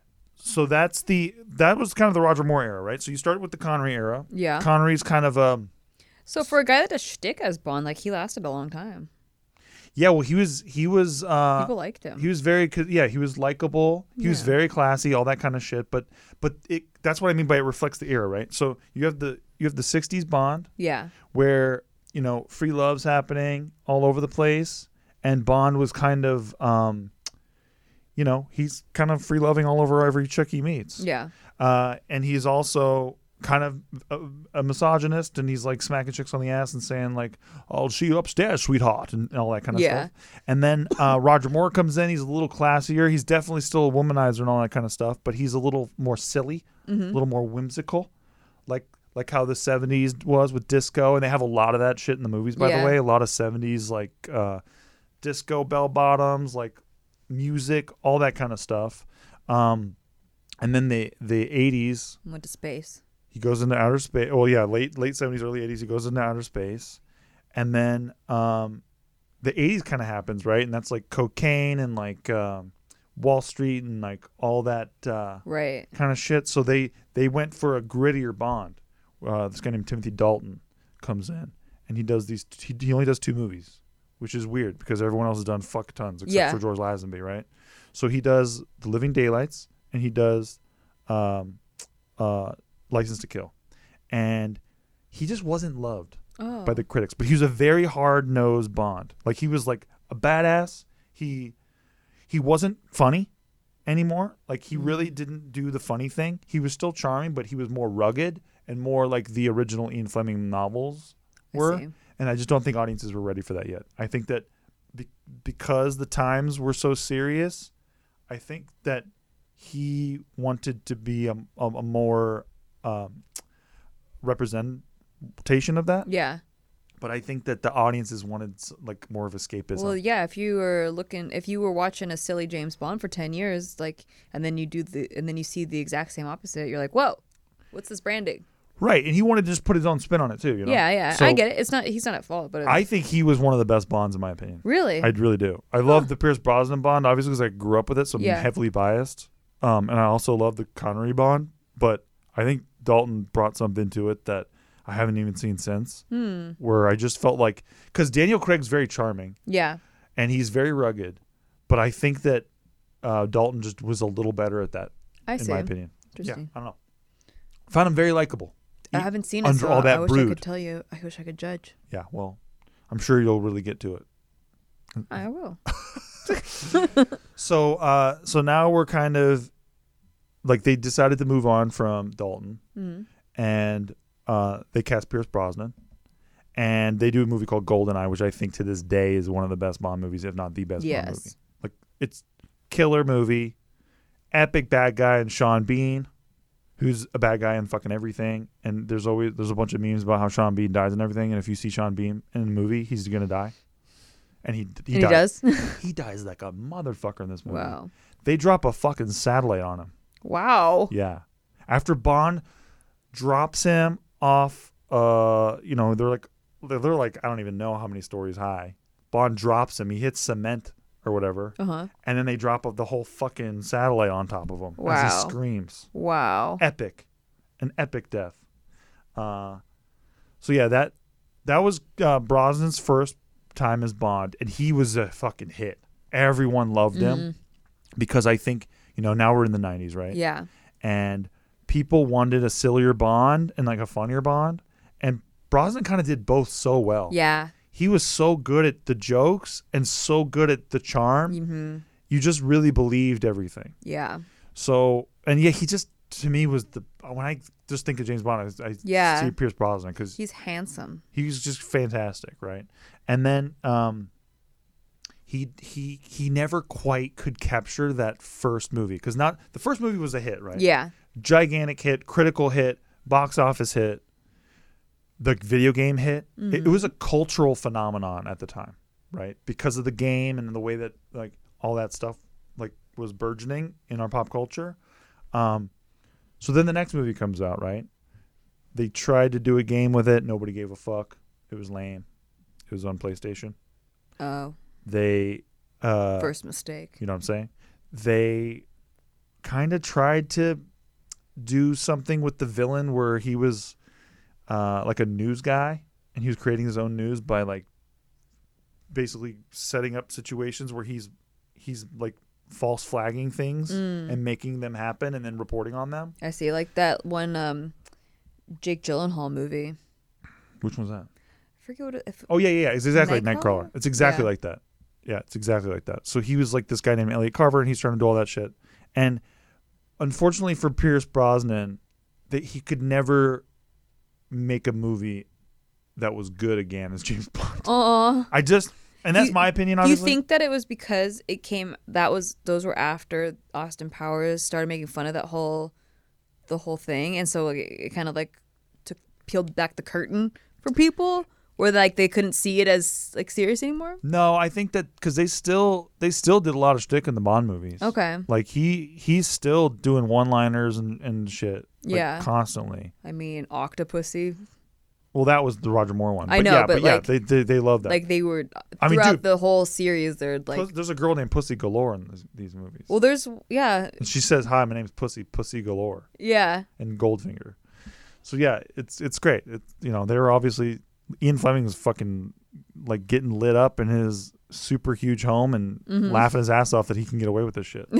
so that's the that was kind of the Roger Moore era, right? So you started with the Connery era. Yeah. Connery's kind of um, So for a guy that does shtick as Bond, like he lasted a long time. yeah. Well, he was he was uh, People liked him. he was very yeah he was likable. He was Yeah. very classy, all that kind of shit. But but it that's what I mean by it reflects the era, right? So you have the you have the sixties Bond yeah. where you know free love's happening all over the place, and Bond was kind of um, you know he's kind of free loving all over every chick he meets. Yeah. Uh, and he's also kind of a, a misogynist, and he's like smacking chicks on the ass and saying like, "I'll see you upstairs, sweetheart," and, and all that kind of Yeah. stuff. And then uh, Roger Moore comes in. He's a little classier. He's definitely still a womanizer and all that kind of stuff, but he's a little more silly, Mm-hmm. a little more whimsical, like like how the seventies was with disco. And they have a lot of that shit in the movies, by Yeah. the way. A lot of seventies like uh, disco bell bottoms, like music, all that kind of stuff. Um, and then the the eighties. Went to space. He goes into outer space. Well, yeah, late late seventies, early eighties. He goes into outer space, and then um, the eighties kind of happens, right? And that's like cocaine and like um, Wall Street and like all that uh, Right. kind of shit. So they they went for a grittier Bond. Uh, this guy named Timothy Dalton comes in, and he does these. He, he only does two movies, which is weird because everyone else has done fuck tons except Yeah. for George Lazenby, right? So he does The Living Daylights, and he does. Um, uh, License to Kill, and he just wasn't loved Oh. by the critics. But he was a very hard-nosed Bond. Like he was like a badass. He he wasn't funny anymore. Like he really didn't do the funny thing. He was still charming, but he was more rugged and more like the original Ian Fleming novels I were. see. And I just don't think audiences were ready for that yet. I think that be- because the times were so serious, I think that he wanted to be a, a, a more um, representation of that. Yeah. But I think that the audiences wanted s- like more of escapism. Well, yeah. If you were looking, if you were watching a silly James Bond for ten years, like, and then you do the, and then you see the exact same opposite, you're like, whoa, what's this branding? right. And he wanted to just put his own spin on it too. You know? Yeah, yeah. So I get it. It's not. He's not at fault, but it's, I think he was one of the best Bonds in my opinion. really, I really do. I love the Pierce Brosnan Bond, obviously, because I grew up with it, so I'm Yeah. heavily biased. Um, and I also love the Connery Bond, but I think Dalton brought something to it that I haven't even seen since, hmm. where I just felt like, because Daniel Craig's very charming Yeah. and he's very rugged, but I think that uh, Dalton just was a little better at that, I in see. my opinion. Yeah, Interesting. I don't know. Found him very likable. I He- haven't seen it, under so all that I wish I brood. could tell you. I wish I could judge. Yeah, well, I'm sure you'll really get to it. I will. So, uh, so now we're kind of like they decided to move on from Dalton, Mm. and uh, they cast Pierce Brosnan, and they do a movie called Goldeneye, which I think to this day is one of the best Bond movies, if not the best Bond Yes. movie. Like it's killer movie, epic bad guy, and Sean Bean, who's a bad guy in fucking everything. And there's always there's a bunch of memes about how Sean Bean dies and everything. And if you see Sean Bean in a movie, he's gonna die. and he he, and dies. he does. He dies like a motherfucker in this movie. Wow. They drop a fucking satellite on him. Wow. Yeah. After Bond drops him off, uh, you know, they're like, they're, they're like, I don't even know how many stories high. Bond drops him. He hits cement or whatever. Uh-huh. And then they drop the whole fucking satellite on top of him as Wow. he screams. Wow. Epic. An epic death. Uh, so yeah, that that was uh, Brosnan's first time as Bond, and he was a fucking hit. Everyone loved him Mhm. because I think, you know, now we're in the nineties, right? Yeah. And people wanted a sillier Bond and like a funnier Bond, and Brosnan kind of did both so well. Yeah. He was so good at the jokes and so good at the charm. Mm-hmm. You just really believed everything. Yeah. So, and yeah, he just, to me, was the, when I just think of James Bond, I, I Yeah. see Pierce Brosnan because He's handsome. he was just fantastic, right? And then um, he he he never quite could capture that first movie because not the first movie was a hit, right? Yeah. Gigantic hit, critical hit, box office hit, the video game hit. Mm-hmm. It, it was a cultural phenomenon at the time, right? Because of the game and the way that like all that stuff like was burgeoning in our pop culture. Um, so then the next movie comes out, right? They tried to do a game with it. Nobody gave a fuck. It was lame. It was on PlayStation. Oh. They uh, First mistake. you know what I'm saying? They kind of tried to do something with the villain where he was uh, like a news guy and he was creating his own news by like basically setting up situations where he's he's like false flagging things Mm. and making them happen and then reporting on them. I see. Like that one um, Jake Gyllenhaal movie. Which one's that? I forget what it, if Oh yeah, yeah, yeah. It's exactly like Nightcrawler? Nightcrawler. It's exactly Yeah. like that. Yeah, it's exactly like that. So he was like this guy named Elliot Carver, and he's trying to do all that shit. And unfortunately for Pierce Brosnan, that he could never make a movie that was good again as James Bond. Aw. I just, and that's You- my opinion. Do you Obviously, think that it was because it came that was those were after Austin Powers started making fun of that whole the whole thing, and so like, it, it kind of like took peeled back the curtain for people where like they couldn't see it as like serious anymore? no, I think that because they still they still did a lot of shtick in the Bond movies. Okay. Like he he's still doing one liners and and shit. Like, Yeah. constantly. I mean, Octopussy. Well, that was the Roger Moore one. I But know, yeah, but, yeah, like- they they they love that. Like they were I mean, throughout dude, the whole series. They're like, Pus- there's a girl named Pussy Galore in this, these movies. well, there's yeah, And she says, "Hi, my name's Pussy, Pussy Galore," yeah, and Goldfinger. So yeah, it's it's great. It's you know they were obviously Ian Fleming was fucking like getting lit up in his super huge home and Mhm. laughing his ass off that he can get away with this shit.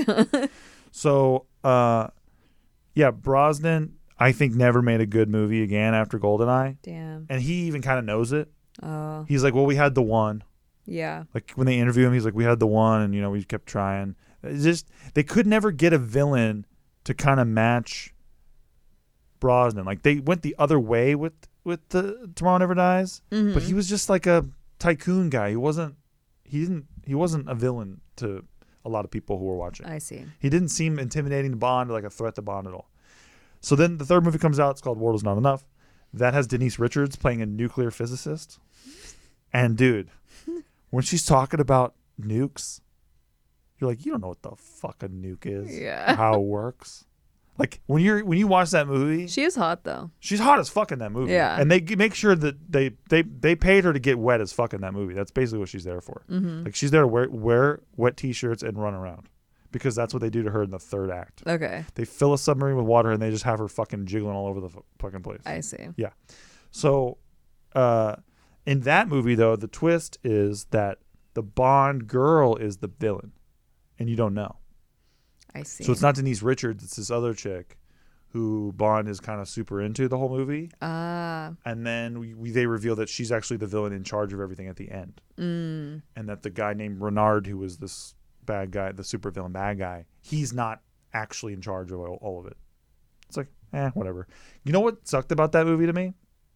So uh, yeah, Brosnan I think never made a good movie again after GoldenEye, damn. and he even kind of knows it. Oh, He's like, well, we had the one. yeah, Like when they interview him, he's like, we had the one, and you know we kept trying. It's just they could never get a villain to kind of match Brosnan. Like they went the other way with with the Tomorrow Never Dies, Mhm. but he was just like a tycoon guy. He wasn't. He didn't. He wasn't a villain to a lot of people who were watching. I see. He didn't seem intimidating to Bond or like a threat to Bond at all. So then the third movie comes out. It's called War Was Not Enough. That has Denise Richards playing a nuclear physicist. And dude, when she's talking about nukes, you're like, you don't know what the fuck a nuke is. Yeah. How it works. Like when you're when you watch that movie, She is hot though. she's hot as fuck in that movie. Yeah. And they g- make sure that they they they paid her to get wet as fuck in that movie. That's basically what she's there for. Mm-hmm. Like she's there to wear wear wet t-shirts and run around. Because that's what they do to her in the third act. Okay, They fill a submarine with water and they just have her fucking jiggling all over the fu- fucking place. I see. So, uh, in that movie, though, the twist is that the Bond girl is the villain, and you don't know. I see. So it's not Denise Richards; it's this other chick, who Bond is kind of super into the whole movie, Ah, and then we, we they reveal that she's actually the villain in charge of everything at the end, mm, and that the guy named Renard, who was this bad guy, the super villain bad guy, he's not actually in charge of all, all of it. It's like, eh, whatever. You know what sucked about that movie to me?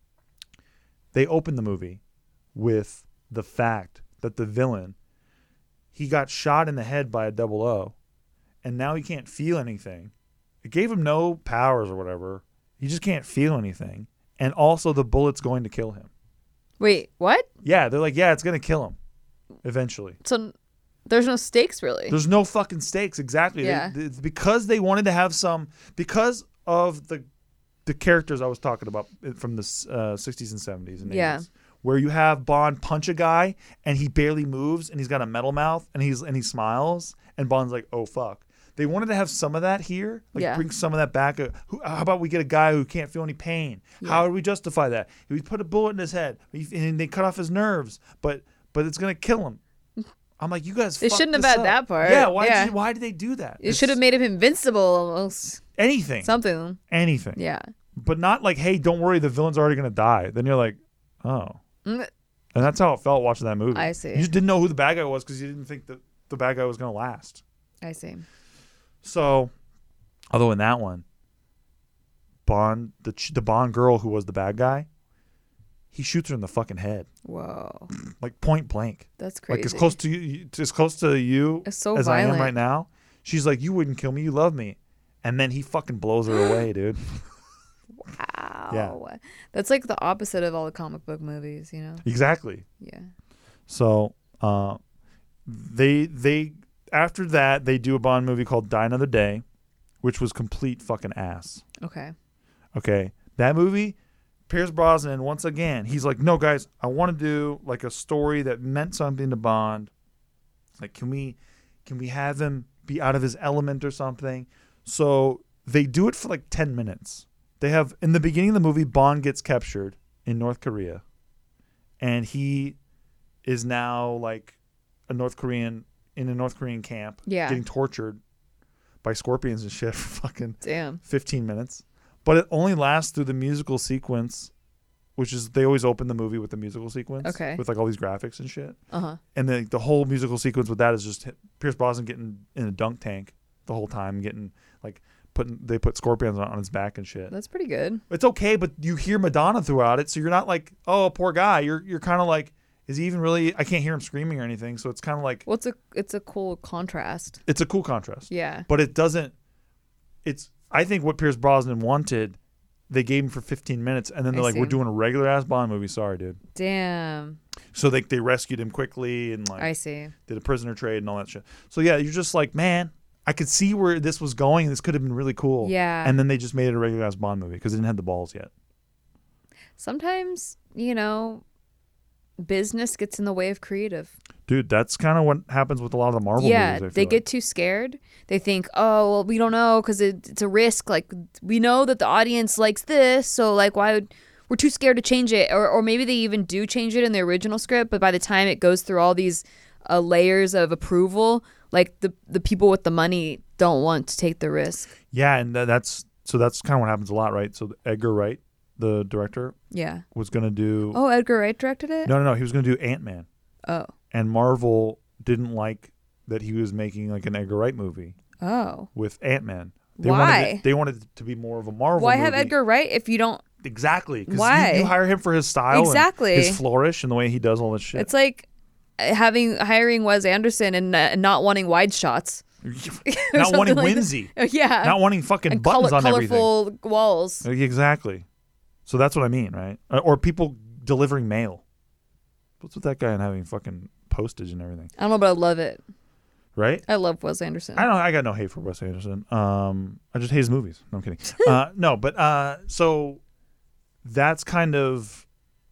They opened the movie with the fact that the villain, he got shot in the head by a double O, and now he can't feel anything. It gave him no powers or whatever. He just can't feel anything. And also the bullet's going to kill him. wait, what? Yeah, they're like, yeah, it's going to kill him. eventually. So there's no stakes really. There's no fucking stakes. Exactly. Yeah. They, it's because they wanted to have some, because of the the characters I was talking about from the uh, sixties and seventies and eighties. Yeah. Where you have Bond punch a guy and he barely moves and he's got a metal mouth and he's and he smiles and Bond's like, oh fuck. They wanted to have some of that here, like Yeah. bring some of that back. Uh, who, how about we get a guy who can't feel any pain? Yeah. How do we justify that? We put a bullet in his head and they cut off his nerves, but but it's gonna kill him. I'm like, you guys. They fucked shouldn't have this had up. that part. Yeah, why? Yeah. Did you, why did they do that? It should have made him invincible almost. anything, Something. anything. Yeah. But not like, hey, don't worry, the villain's already gonna die. Then you're like, oh. Mm, And that's how it felt watching that movie. I see. You just didn't know who the bad guy was because you didn't think that the bad guy was going to last. I see. So, although in that one, Bond, the ch- the Bond girl who was the bad guy, he shoots her in the fucking head, Whoa. like point blank, That's crazy. like as close to you, as close to you It's so as I violent. am right now. She's like, you wouldn't kill me, you love me, and then he fucking blows her away, dude. Wow. Yeah. That's like the opposite of all the comic book movies, you know? Exactly. Yeah. So, uh, they they after that they do a Bond movie called Die Another Day, which was complete fucking ass. Okay. Okay, that movie, Pierce Brosnan once again, he's like, no guys, I want to do like a story that meant something to Bond. Like, can we can we have him be out of his element or something? So they do it for like ten minutes. They have, in the beginning of the movie, Bond gets captured in North Korea, and he is now like a North Korean in a North Korean camp, Yeah. getting tortured by scorpions and shit for fucking Damn. fifteen minutes. But it only lasts through the musical sequence, which is, they always open the movie with the musical sequence. Okay. With like all these graphics and shit. Uh-huh. And then the whole musical sequence with that is just Pierce Brosnan getting in a dunk tank the whole time, getting like putting, they put scorpions on, on his back and shit. That's pretty good. It's okay, but you hear Madonna throughout it, so you're not like, oh, poor guy. You're you're kind of like, is he even really? I can't hear him screaming or anything, so it's kind of like, Well, it's a it's a cool contrast. it's a cool contrast. Yeah. But it doesn't. It's I think what Pierce Brosnan wanted, they gave him for fifteen minutes, and then they're I like, see. we're doing a regular ass Bond movie. Sorry, dude. Damn. So they they rescued him quickly and like I see. did a prisoner trade and all that shit. So yeah, you're just like, man, I could see where this was going. This could have been really cool. Yeah. And then they just made it a regular ass Bond movie because it didn't have the balls yet. Sometimes, you know, business gets in the way of creative. Dude, that's kind of what happens with a lot of the Marvel yeah, movies. I feel they like. get too scared. They think, oh, well, we don't know because it, it's a risk. Like, we know that the audience likes this, so like, why would we're too scared to change it? Or, or maybe they even do change it in the original script, but by the time it goes through all these uh, layers of approval, like the the people with the money don't want to take the risk. Yeah, and tha- that's so that's kind of what happens a lot, right? So Edgar Wright, the director, Yeah. was gonna do. Oh, Edgar Wright directed it. No, no, no. He was gonna do Ant-Man, Oh. and Marvel didn't like that he was making like an Edgar Wright movie Oh. with Ant-Man. They Why? Wanted it, they wanted it to be more of a Marvel. Why movie. have Edgar Wright if you don't? Exactly. 'Cause Why? You, you hire him for his style, Exactly. and his flourish, and the way he does all this shit. It's like having hiring Wes Anderson and uh, not wanting wide shots. not wanting something like whimsy, that. Yeah. not wanting fucking and buttons color, on everything. colorful walls. Exactly. So that's what I mean, right? Uh, Or people delivering mail. What's with that guy and having fucking postage and everything, I don't know, but I love it. right? I love Wes Anderson. I don't. I got no hate for Wes Anderson. Um, I just hate his movies. No, I'm kidding. uh, no, but uh, so that's kind of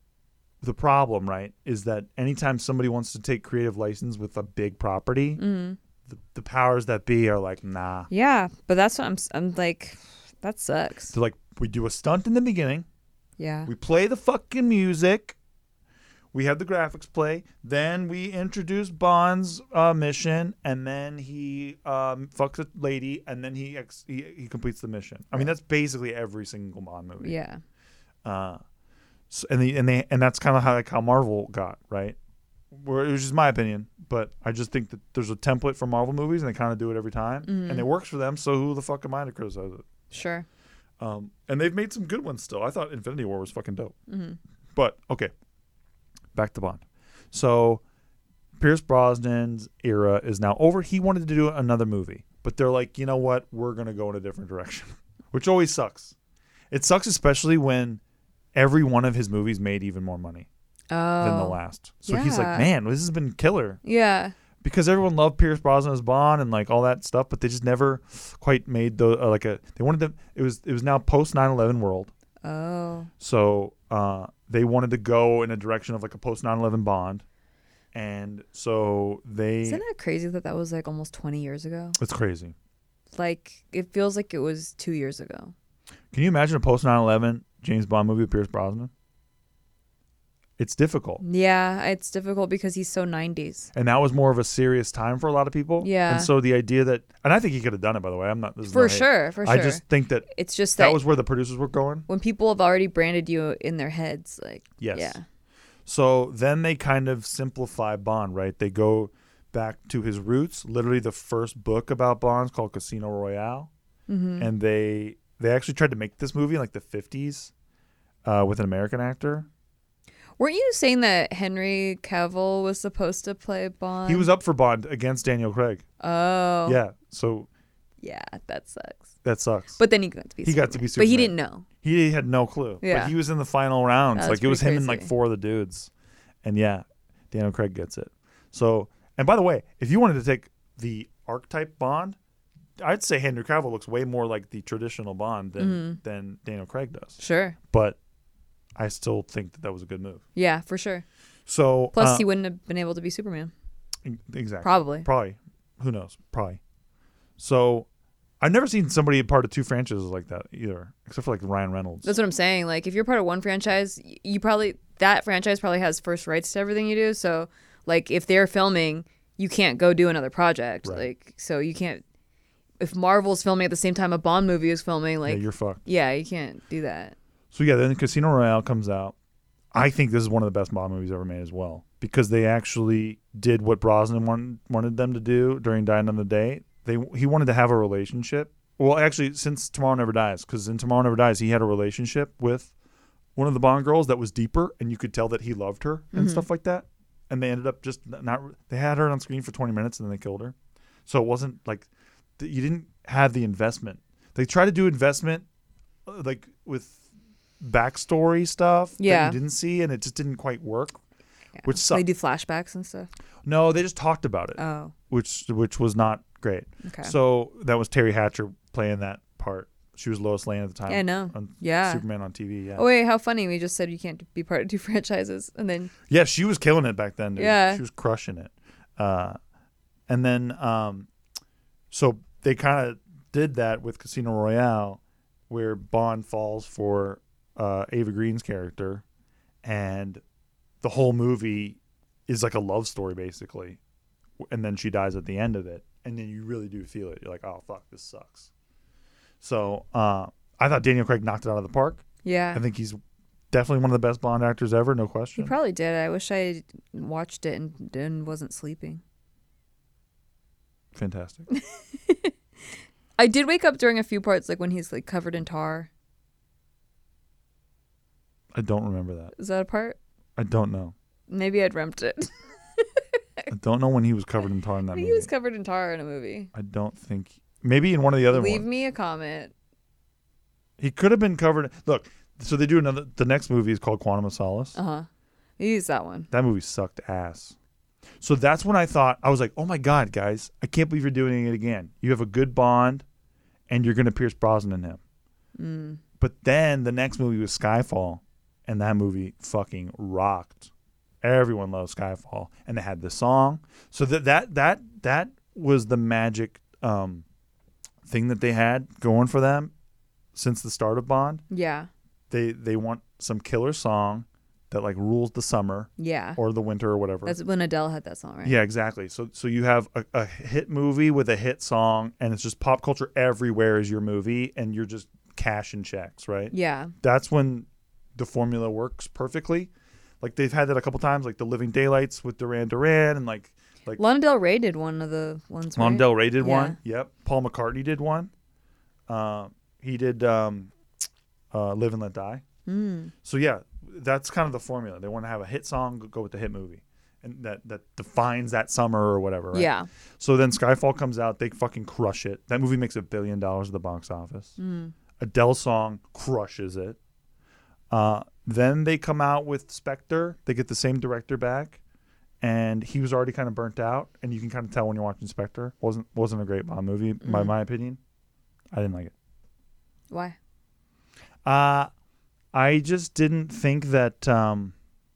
the problem, right? Is that anytime somebody wants to take creative license with a big property, Mm. the, the powers that be are like, nah. Yeah, but that's what I'm. s- I'm like, that sucks. So like, we do a stunt in the beginning. Yeah. We play the fucking music. We have the graphics play. Then we introduce Bond's uh, mission, and then he um, fucks a lady, and then he, ex- he he completes the mission. I mean, that's basically every single Bond movie. Yeah. Uh, so, and the, and they and that's kind of how like how Marvel got, right. Where it was just my opinion, but I just think that there's a template for Marvel movies, and they kind of do it every time, Mhm. and it works for them. So who the fuck am I to criticize it? Sure. Um, and they've made some good ones still. I thought Infinity War was fucking dope. Hmm. But okay, back to Bond. So Pierce Brosnan's era is now over. He wanted to do another movie, but they're like, you know what? We're gonna go in a different direction, which always sucks. It sucks, especially when every one of his movies made even more money. oh. than the last. So he's like, Yeah. man, this has been killer. Yeah. Because everyone loved Pierce Brosnan as Bond and like all that stuff, but they just never quite made the uh, like a. They wanted to. It was it was now post nine eleven world, Oh. so uh, they wanted to go in a direction of like a post nine eleven Bond, and so they. Isn't that crazy that that was like almost twenty years ago? It's crazy. Like, it feels like it was two years ago. Can you imagine a post nine eleven James Bond movie with Pierce Brosnan? It's difficult. Yeah, it's difficult because he's so nineties. And that was more of a serious time for a lot of people. Yeah. And so the idea that, and I think he could have done it, by the way. I'm not. This is For not hate. sure, for sure. I just think that it's just that, that was where the producers were going. when people have already branded you in their heads, like, Yes. yeah. So then they kind of simplify Bond, right? They go back to his roots. Literally, the first book about Bond's called Casino Royale, Mm-hmm. and they they actually tried to make this movie in like the fifties uh, with an American actor. Weren't you saying that Henry Cavill was supposed to play Bond? He was up for Bond against Daniel Craig. Oh. Yeah, so Yeah, that sucks. that sucks. But then he got to be He Superman. got to be But he Superman. didn't know. He had no clue. Yeah. But he was in the final rounds. That's Like it was pretty him and like crazy. four of the dudes. And yeah, Daniel Craig gets it. So, and by the way, if you wanted to take the archetype Bond, I'd say Henry Cavill looks way more like the traditional Bond than Mhm. than Daniel Craig does. Sure. But I still think that that was a good move. Yeah, for sure. So Plus, uh, he wouldn't have been able to be Superman. exactly Probably. probably who knows probably. So I've never seen somebody a part of two franchises like that either, except for like Ryan Reynolds. That's what I'm saying. Like, if you're part of one franchise, y- you probably, that franchise probably has first rights to everything you do. So, like, if they're filming, you can't go do another project. Right. Like, so you can't, if Marvel's filming at the same time a Bond movie is filming, like, yeah, you're fucked. yeah, you can't do that. So yeah, then Casino Royale comes out. I think this is one of the best Bond movies ever made as well, because they actually did what Brosnan want, wanted them to do during Die Another Day. They he wanted to have a relationship. Well, actually, since Tomorrow Never Dies, because in Tomorrow Never Dies, he had a relationship with one of the Bond girls that was deeper, and you could tell that he loved her and Mhm. stuff like that. And they ended up just not. They had her on screen for twenty minutes, and then they killed her. So it wasn't like th- you didn't have the investment. They tried to do investment uh, like with backstory stuff Yeah. that you didn't see, and it just didn't quite work. Yeah. Which They sucked. do flashbacks and stuff. No, they just talked about it, Oh, which which was not great. okay. So that was Terry Hatcher playing that part. She was Lois Lane at the time. yeah, I know. On Yeah. Superman on T V. Yeah. Oh, wait, how funny. We just said you can't be part of two franchises. And then, Yeah, she was killing it back then, dude. Yeah. She was crushing it. Uh, and then, um, so they kind of did that with Casino Royale, where Bond falls for uh, Ava Green's character, and the whole movie is like a love story, basically. And then she dies at the end of it. And then you really do feel it. You're like, oh, fuck, this sucks. So uh, I thought Daniel Craig knocked it out of the park. yeah. I think he's definitely one of the best Bond actors ever, no He question. probably did. I wish I watched it and, and wasn't sleeping. Fantastic. I did wake up during a few parts, like when he's like covered in tar. I don't remember that. Is that a part? I don't know. Maybe I dreamt it. I don't know when he was covered in tar in I that think movie. he was covered in tar in a movie. I don't think. Maybe in one of the other Leave ones. me a comment. He could have been covered. Look, so they do another. The next movie is called Quantum of Solace. Uh huh. Use that one. That movie sucked ass. So that's when I thought, I was like, oh my God, guys, I can't believe you're doing it again. You have a good Bond, and you're going to Pierce Brosnan him. Mm. But then the next movie was Skyfall, and that movie fucking rocked. Everyone loves Skyfall, and they had the song. So that that that that was the magic um, thing that they had going for them since the start of Bond. Yeah. They they want some killer song that like rules the summer Yeah. or the winter or whatever. That's when Adele had that song, right? Yeah, exactly. So so you have a, a hit movie with a hit song, and it's just pop culture everywhere is your movie, and you're just cashing checks, right? Yeah. That's when the formula works perfectly. Like they've had that a couple times, like The Living Daylights with Duran Duran, and like like Lana Del Rey did one of the ones. Lana right? Del Rey did Yeah. one. Yep. Paul McCartney did one. Uh, he did um, uh, Live and Let Die. Mm. So yeah, that's kind of the formula. They want to have a hit song, go with the hit movie, and that that defines that summer or whatever. Right? Yeah. So then Skyfall comes out, they fucking crush it. That movie makes a billion dollars at the box office. Mm. Adele song crushes it. Uh, Then they come out with Spectre. They get the same director back, and he was already kind of burnt out. And you can kind of tell when you're watching Spectre. wasn't wasn't a great Bond movie, mm. by my opinion. I didn't like it. Why? Uh, I just didn't think that. Um,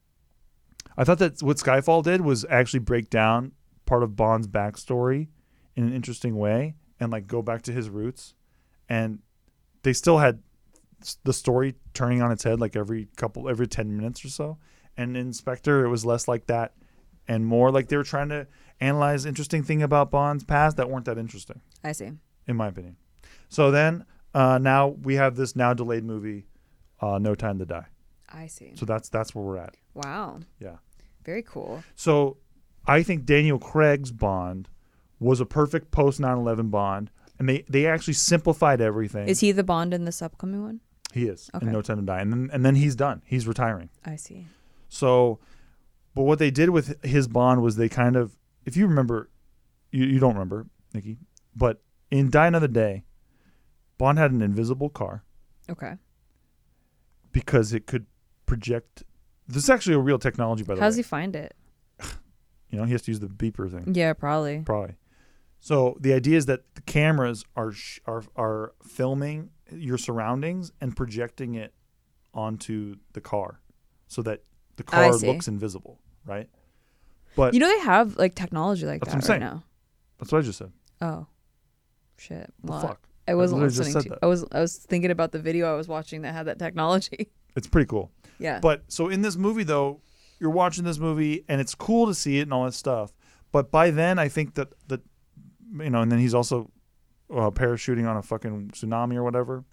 I thought that what Skyfall did was actually break down part of Bond's backstory in an interesting way and like go back to his roots. And they still had the story turning on its head like every couple, every ten minutes or so. And in Spectre, it was less like that and more like they were trying to analyze interesting thing about Bond's past that weren't that interesting. I see. In my opinion. So then uh, now we have this now delayed movie, uh, No Time to Die. I see. So that's that's where we're at. Wow. Yeah. Very cool. So I think Daniel Craig's Bond was a perfect post nine eleven Bond, and they, they actually simplified everything. Is he the Bond in this upcoming one? He is okay. in No Time to Die, and then and then he's done. He's retiring. I see. So, but what they did with his Bond was they kind of, if you remember, you, you don't remember, Nikki, but in Die Another Day, Bond had an invisible car. Okay. Because it could project. This is actually a real technology, by the How way. does he find it? You know, he has to use the beeper thing. Yeah, probably. Probably. So the idea is that the cameras are sh- are are filming your surroundings and projecting it onto the car, so that the car looks invisible, right? But you know they have like technology like that's that what I'm right saying. now. That's what I just said. Oh, shit! The Well, fuck. I wasn't I just listening said to. that. I was I was thinking about the video I was watching that had that technology. It's pretty cool. Yeah. But so in this movie though, you're watching this movie and it's cool to see it and all that stuff. But by then, I think that that you know, and then he's also uh, parachuting on a fucking tsunami or whatever,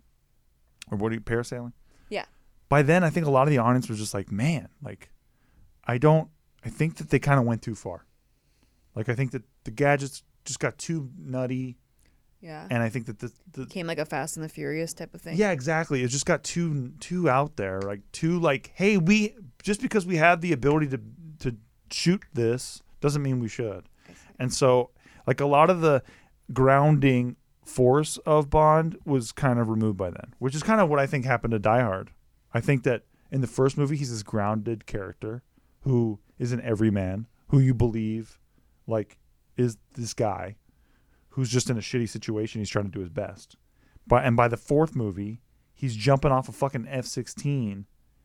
or what are you parasailing? Yeah. By then, I think a lot of the audience was just like, man, like, I don't. I think that they kind of went too far. Like, I think that the gadgets just got too nutty. Yeah. And I think that the, the Came like a Fast and the Furious type of thing. yeah, exactly. It just got too too out there, like too like, hey, we just because we have the ability to to shoot this doesn't mean we should. And so, like a lot of the grounding force of Bond was kind of removed by then, which is kind of what I think happened to Die Hard. I think that in the first movie, he's this grounded character who is an everyman, who you believe like is this guy who's just in a shitty situation. He's trying to do his best. But and by the fourth movie, he's jumping off a fucking F sixteen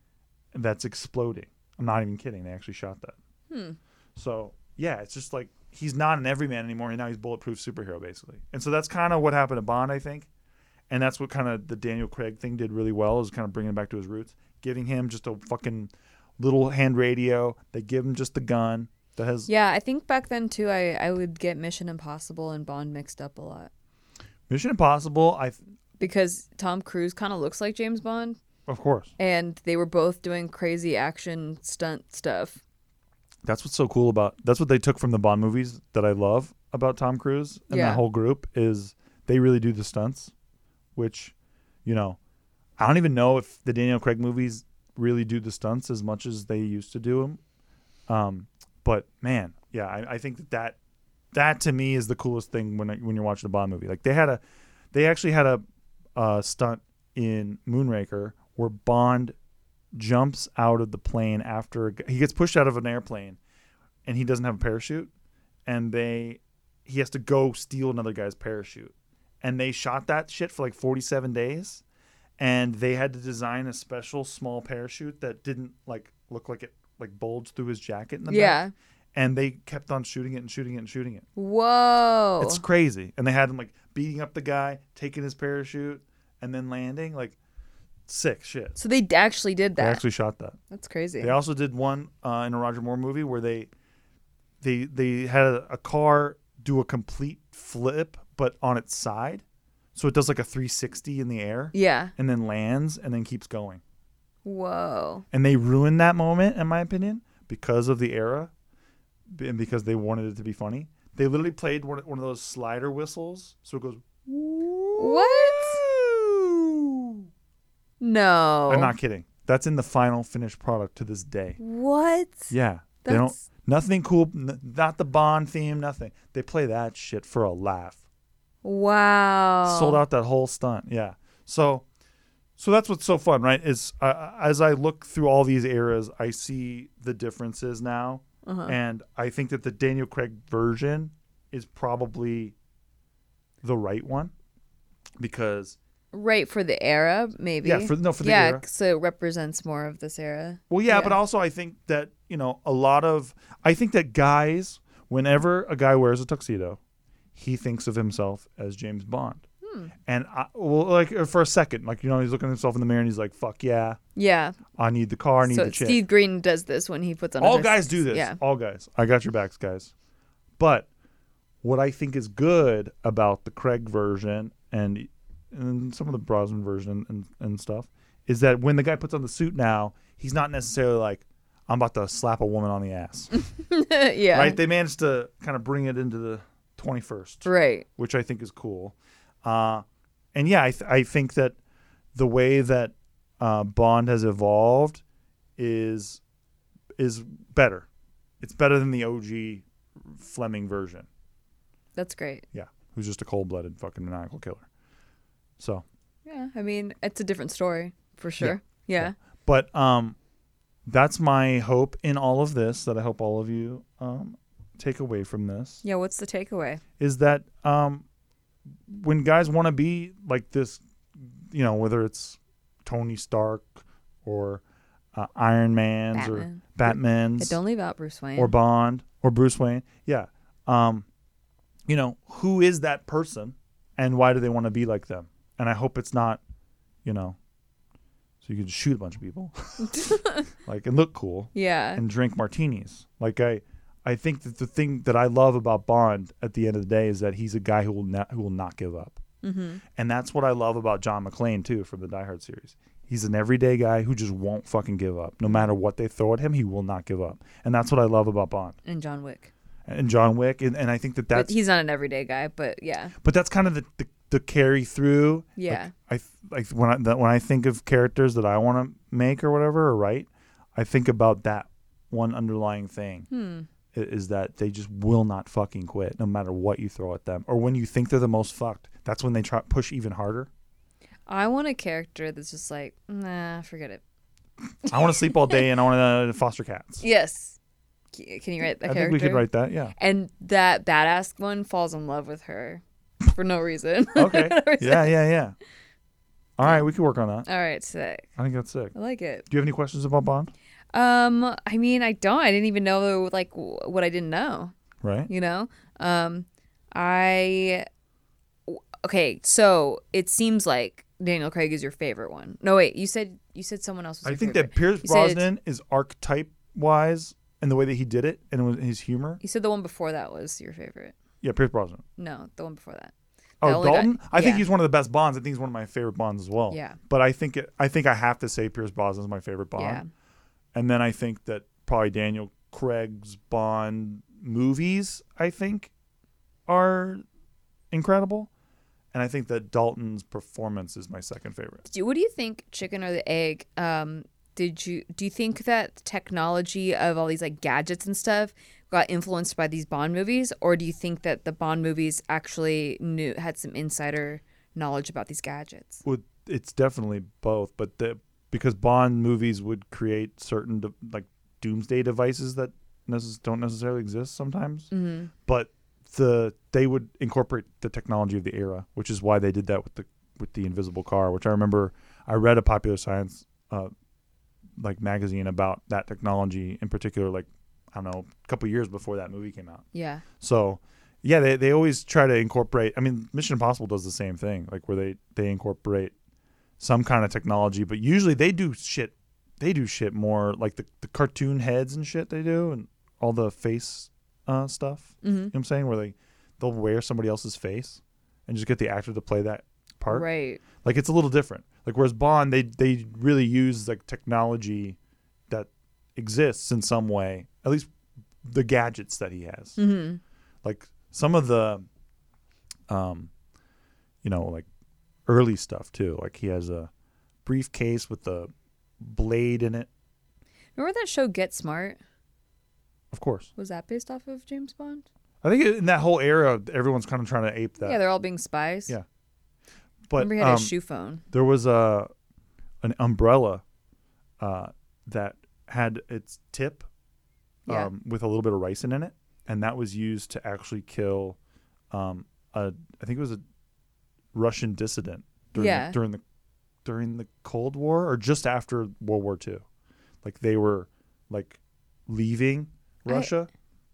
that's exploding. I'm not even kidding. They actually shot that. Hmm. So yeah, it's just like he's not an everyman anymore. And now he's bulletproof superhero basically. And so that's kind of what happened to Bond, I think. And that's what kind of the Daniel Craig thing did really well, is kind of bringing him back to his roots, giving him just a fucking little hand radio. They give him just the gun that has. Yeah, I think back then too, I, I would get Mission Impossible and Bond mixed up a lot. Mission Impossible, I. Th- because Tom Cruise kind of looks like James Bond. Of course. And they were both doing crazy action stunt stuff. That's what's so cool about. That's what they took from the Bond movies that I love about Tom Cruise and Yeah. that whole group is they really do the stunts, which, you know, I don't even know if the Daniel Craig movies really do the stunts as much as they used to do them. Um, but man, yeah, I, I think that, that that to me is the coolest thing when I, when you're watching a Bond movie. Like they had a, they actually had a, a stunt in Moonraker where Bond jumps out of the plane after a, he gets pushed out of an airplane, and he doesn't have a parachute, and they he has to go steal another guy's parachute, and they shot that shit for like forty-seven days, and they had to design a special small parachute that didn't like look like it like bulged through his jacket in the Yeah. back. And they kept on shooting it and shooting it and shooting it. Whoa. It's crazy. And they had him like beating up the guy, taking his parachute, and then landing. Like sick shit. So they actually did that. They actually shot that. That's crazy. They also did one uh, in a Roger Moore movie where they they they had a, a car do a complete flip, but on its side. So it does like a three sixty in the air. Yeah. And then lands and then keeps going. Whoa. And they ruined that moment, in my opinion, because of the era and because they wanted it to be funny. They literally played one, one of those slider whistles. So it goes, What? No. I'm not kidding. That's in the final finished product to this day. What? Yeah. They don't, nothing cool, n- not the Bond theme, nothing. They play that shit for a laugh. Wow. Sold out that whole stunt. Yeah. So, So that's what's so fun, right? Is uh, as I look through all these eras, I see the differences now, Uh-huh. and I think that the Daniel Craig version is probably the right one because Right, for the era, maybe. yeah, for no for the yeah, era. so it represents more of this era. Well, yeah, Yeah. but also I think that you know a lot of I think that guys, whenever a guy wears a tuxedo, he thinks of himself as James Bond. Hmm. And I, well, like for a second, like you know, he's looking at himself in the mirror and he's like, "Fuck yeah, Yeah. I need the car, I need So the chick." Steve Green does this when he puts on. All a guys do this. Yeah. All guys. I got your backs, guys. But what I think is good about the Craig version and and some of the Brosnan version and, and stuff is that when the guy puts on the suit now, he's not necessarily like, I'm about to slap a woman on the ass. yeah. Right? They managed to kind of bring it into the twenty-first, Right. which I think is cool. Uh, and yeah, I, th- I think that the way that uh, Bond has evolved is is better. It's better than the O G Fleming version. That's great. Yeah, who's just a cold-blooded fucking maniacal killer. So, Yeah. I mean, it's a different story for sure. Yeah. yeah. but um, that's my hope in all of this. That I hope all of you um take away from this Yeah. What's the takeaway? is that um, when guys want to be like this, you know, whether it's Tony Stark or uh, Iron Man's Batman. or Batman's But don't leave out Bruce Wayne. or Bond or Bruce Wayne. Yeah. Um, you know, who is that person and why do they want to be like them? And I hope it's not, you know, so you can shoot a bunch of people like and look cool yeah. and drink martinis. Like I, I think that the thing that I love about Bond at the end of the day is that he's a guy who will not, who will not give up. Mm-hmm. And that's what I love about John McClane too from the Die Hard series. He's an everyday guy who just won't fucking give up. No matter what they throw at him, he will not give up. And that's what I love about Bond And John Wick. and John Wick. And, and I think that But that's, he's not an everyday guy, but yeah. but that's kind of the, the, the carry through. Yeah. Like, I like when I that when I think of characters that I want to make or whatever or write, I think about that one underlying thing. Hmm. i- Is that they just will not fucking quit no matter what you throw at them. Or when you think they're the most fucked, that's when they try push even harder. I want a character that's just like, nah, forget it. I want to sleep all day and I want to foster cats. Yes. C- Can you write that I character? think we could write that, yeah. And that badass one falls in love with her for no reason. Okay. No reason. Yeah, yeah, yeah. All right, we could work on that. All right, sick. I think that's sick. I like it. Do you have any questions about Bond? Um, I mean, I don't. I didn't even know like w- what I didn't know. Right? You know, um, I okay. So it seems like Daniel Craig is your favorite one. No, wait. You said you said someone else was. I your think favorite. that Pierce You said it's- Brosnan is archetype wise in the way that he did it and it was his humor. You said the one before that was your favorite. Yeah, Pierce Brosnan. No, the one before that. Oh, The only guy- Dalton? I think yeah. he's one of the best Bonds. I think he's one of my favorite Bonds as well. Yeah. But I think it, I think I have to say Pierce Brosnan is my favorite Bond. Yeah. And then I think that probably Daniel Craig's Bond movies, I think, are incredible. And I think that Dalton's performance is my second favorite. Do- What do you think, chicken or the egg? Um, did you do you think that the technology of all these like gadgets and stuff got influenced by these Bond movies, or do you think that the Bond movies actually knew had some insider knowledge about these gadgets? Well, it's definitely both, but the because Bond movies would create certain de- like doomsday devices that necess- don't necessarily exist sometimes, Mm-hmm. but the they would incorporate the technology of the era, which is why they did that with the with the invisible car. Which I remember I read a Popular Science uh, like magazine about that technology in particular, like I don't know, a couple years before that movie came out. Yeah. So yeah, they they always try to incorporate. I mean, Mission Impossible does the same thing, like where they they incorporate some kind of technology, but usually they do shit. They do shit more like the the cartoon heads and shit they do, and all the face uh, stuff. Mm-hmm. You know what I'm saying? Where they, they'll wear somebody else's face and just get the actor to play that part. Right. Like it's a little different. Like whereas Bond, they they really use like technology that exists in some way, at least the gadgets that he has. Mm-hmm. Like some of the, um, you know, like early stuff too. Like he has a briefcase with the blade in it. Remember that show Get Smart? Of course. Was that based off of James Bond? I think in that whole era, everyone's kind of trying to ape that. Yeah, they're all being spies. Yeah. But Remember he had um, a shoe phone. there was a an umbrella uh, that had its tip um, Yeah. with a little bit of ricin in it, and that was used to actually kill um, a I think it was a Russian dissident during Yeah. the, during the during the Cold War or just after World War Two. Like they were like leaving Russia.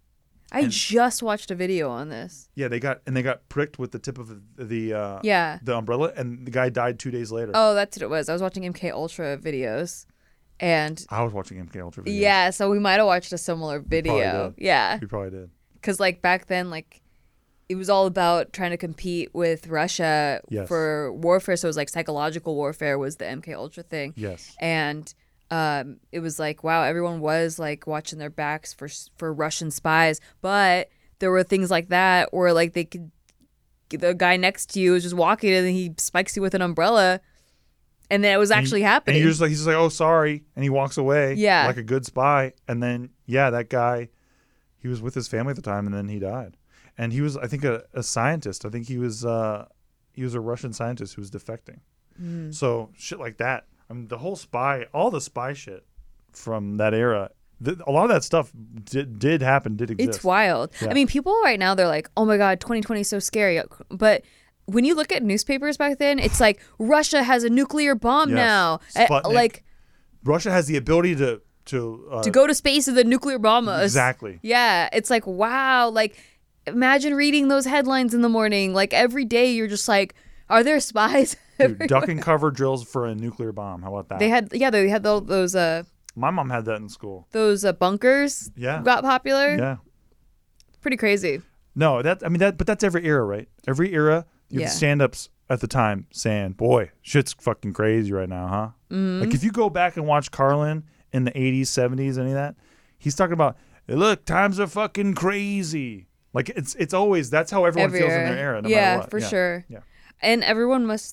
I And- just watched a video on this. Yeah, they got and they got pricked with the tip of the, the uh, Yeah. the umbrella, and the guy died two days later. Oh, that's what it was. I was watching M K Ultra videos, and I was watching M K Ultra videos. yeah, so we might have watched a similar video. did. Yeah, We probably did. because like back then, like it was all about trying to compete with Russia Yes. for warfare. So it was like psychological warfare was the M K Ultra thing, Yes. and um, it was like wow, everyone was like watching their backs for for Russian spies, but there were things like that where like they could. The guy next to you is just walking and he spikes you with an umbrella, and then it was actually and, happening. And you're just like, he's just like, oh, sorry. And he walks away. Yeah. Like a good spy. And then, yeah, that guy, he was with his family at the time and then he died. And he was, I think, a, a scientist. I think he was, uh, he was a Russian scientist who was defecting. Mm. So shit like that. I mean, the whole spy, all the spy shit from that era, th- a lot of that stuff did, did happen, did exist. It's wild. Yeah. I mean, people right now, they're like, oh my God, twenty twenty is so scary. But when you look at newspapers back then, it's like Russia has a nuclear bomb Yes. now. Uh, Sputnik. like Russia has the ability to, to, uh, to go to space with a nuclear bomb. us. Exactly. Yeah. It's like, wow. Like, imagine reading those headlines in the morning. Like, every day you're just like, are there spies? Dude, duck and cover drills for a nuclear bomb. How about that? They had, yeah, they had tho- those, uh, My mom had that in school. those uh, bunkers Yeah. got popular. Yeah. Pretty crazy. No, that I mean that, but that's every era, right? Every era, you have Yeah. the stand-ups at the time saying, "Boy, shit's fucking crazy right now, huh?" Mm-hmm. Like if you go back and watch Carlin in the eighties, seventies, any of that, he's talking about, hey, "Look, times are fucking crazy." Like it's it's always that's how everyone Every feels era. in their era, no yeah, matter what. for yeah. sure. Yeah. And everyone must.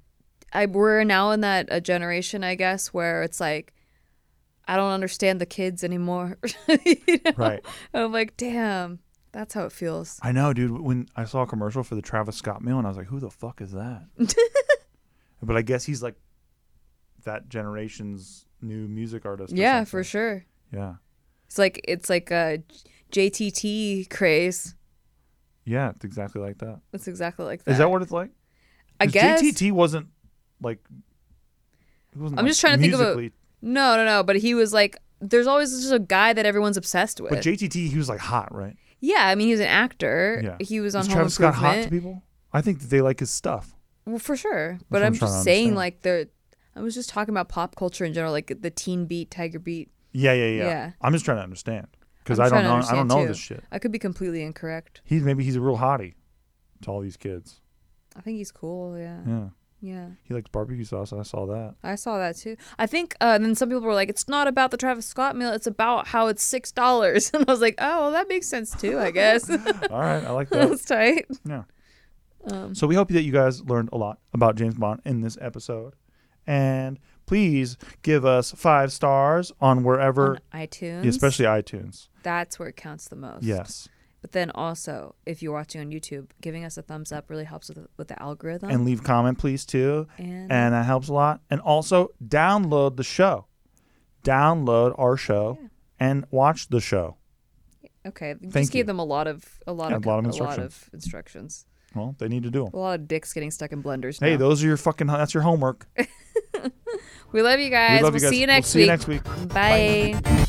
I we're now in that a generation, I guess, where it's like, I don't understand the kids anymore. You know? Right. I'm like, damn, that's how it feels. I know, dude. When I saw a commercial for the Travis Scott meal, and I was like, "Who the fuck is that?" But I guess he's like that generation's new music artist. or Yeah, something. for sure. Yeah. It's like it's like a J T T craze. Yeah, it's exactly like that. It's exactly like that. Is that what it's like? I 'Cause guess. J T T wasn't like. It wasn't I'm like just trying to think of a- musically- No, no, no. But he was like, there's always just a guy that everyone's obsessed with. But J T T, he was like hot, right? yeah, I mean, he was an actor. Yeah. He was on Is Home Travis Scott Improvement. hot to people? I think that they like his stuff. Well, for sure. what But I'm I'm trying just to saying, understand. like, the. I was just talking about pop culture in general, like the teen beat, tiger beat. Yeah, yeah, yeah. Yeah. I'm just trying to understand because I'm I don't trying to know. I don't understand, know too. this shit. I could be completely incorrect. He's maybe he's a real hottie to all these kids. I think he's cool. Yeah. Yeah, Yeah. he likes barbecue sauce. I saw that. I saw that too. I think uh, then some people were like, it's not about the Travis Scott meal. It's about how it's six dollars. And I was like, oh, well, that makes sense too, I guess. All right, I like that. That's tight. Yeah. Um, So we hope that you guys learned a lot about James Bond in this episode, and please give us five stars on wherever, on iTunes. especially iTunes. That's where it counts the most. Yes. But then also, if you're watching on YouTube, giving us a thumbs up really helps with the, with the algorithm. And leave comment, please, too. And, And that helps a lot. And also, download the show. Download our show Yeah. and watch the show. okay, you Thank just gave you. them a lot of a lot Yeah, of a lot of a lot instructions. of instructions. Well, they need to do them. A lot of dicks getting stuck in blenders. Hey, now. those are your fucking, that's your homework. We love you guys. We love we'll you guys. see you We'll next see you week. next week. Bye.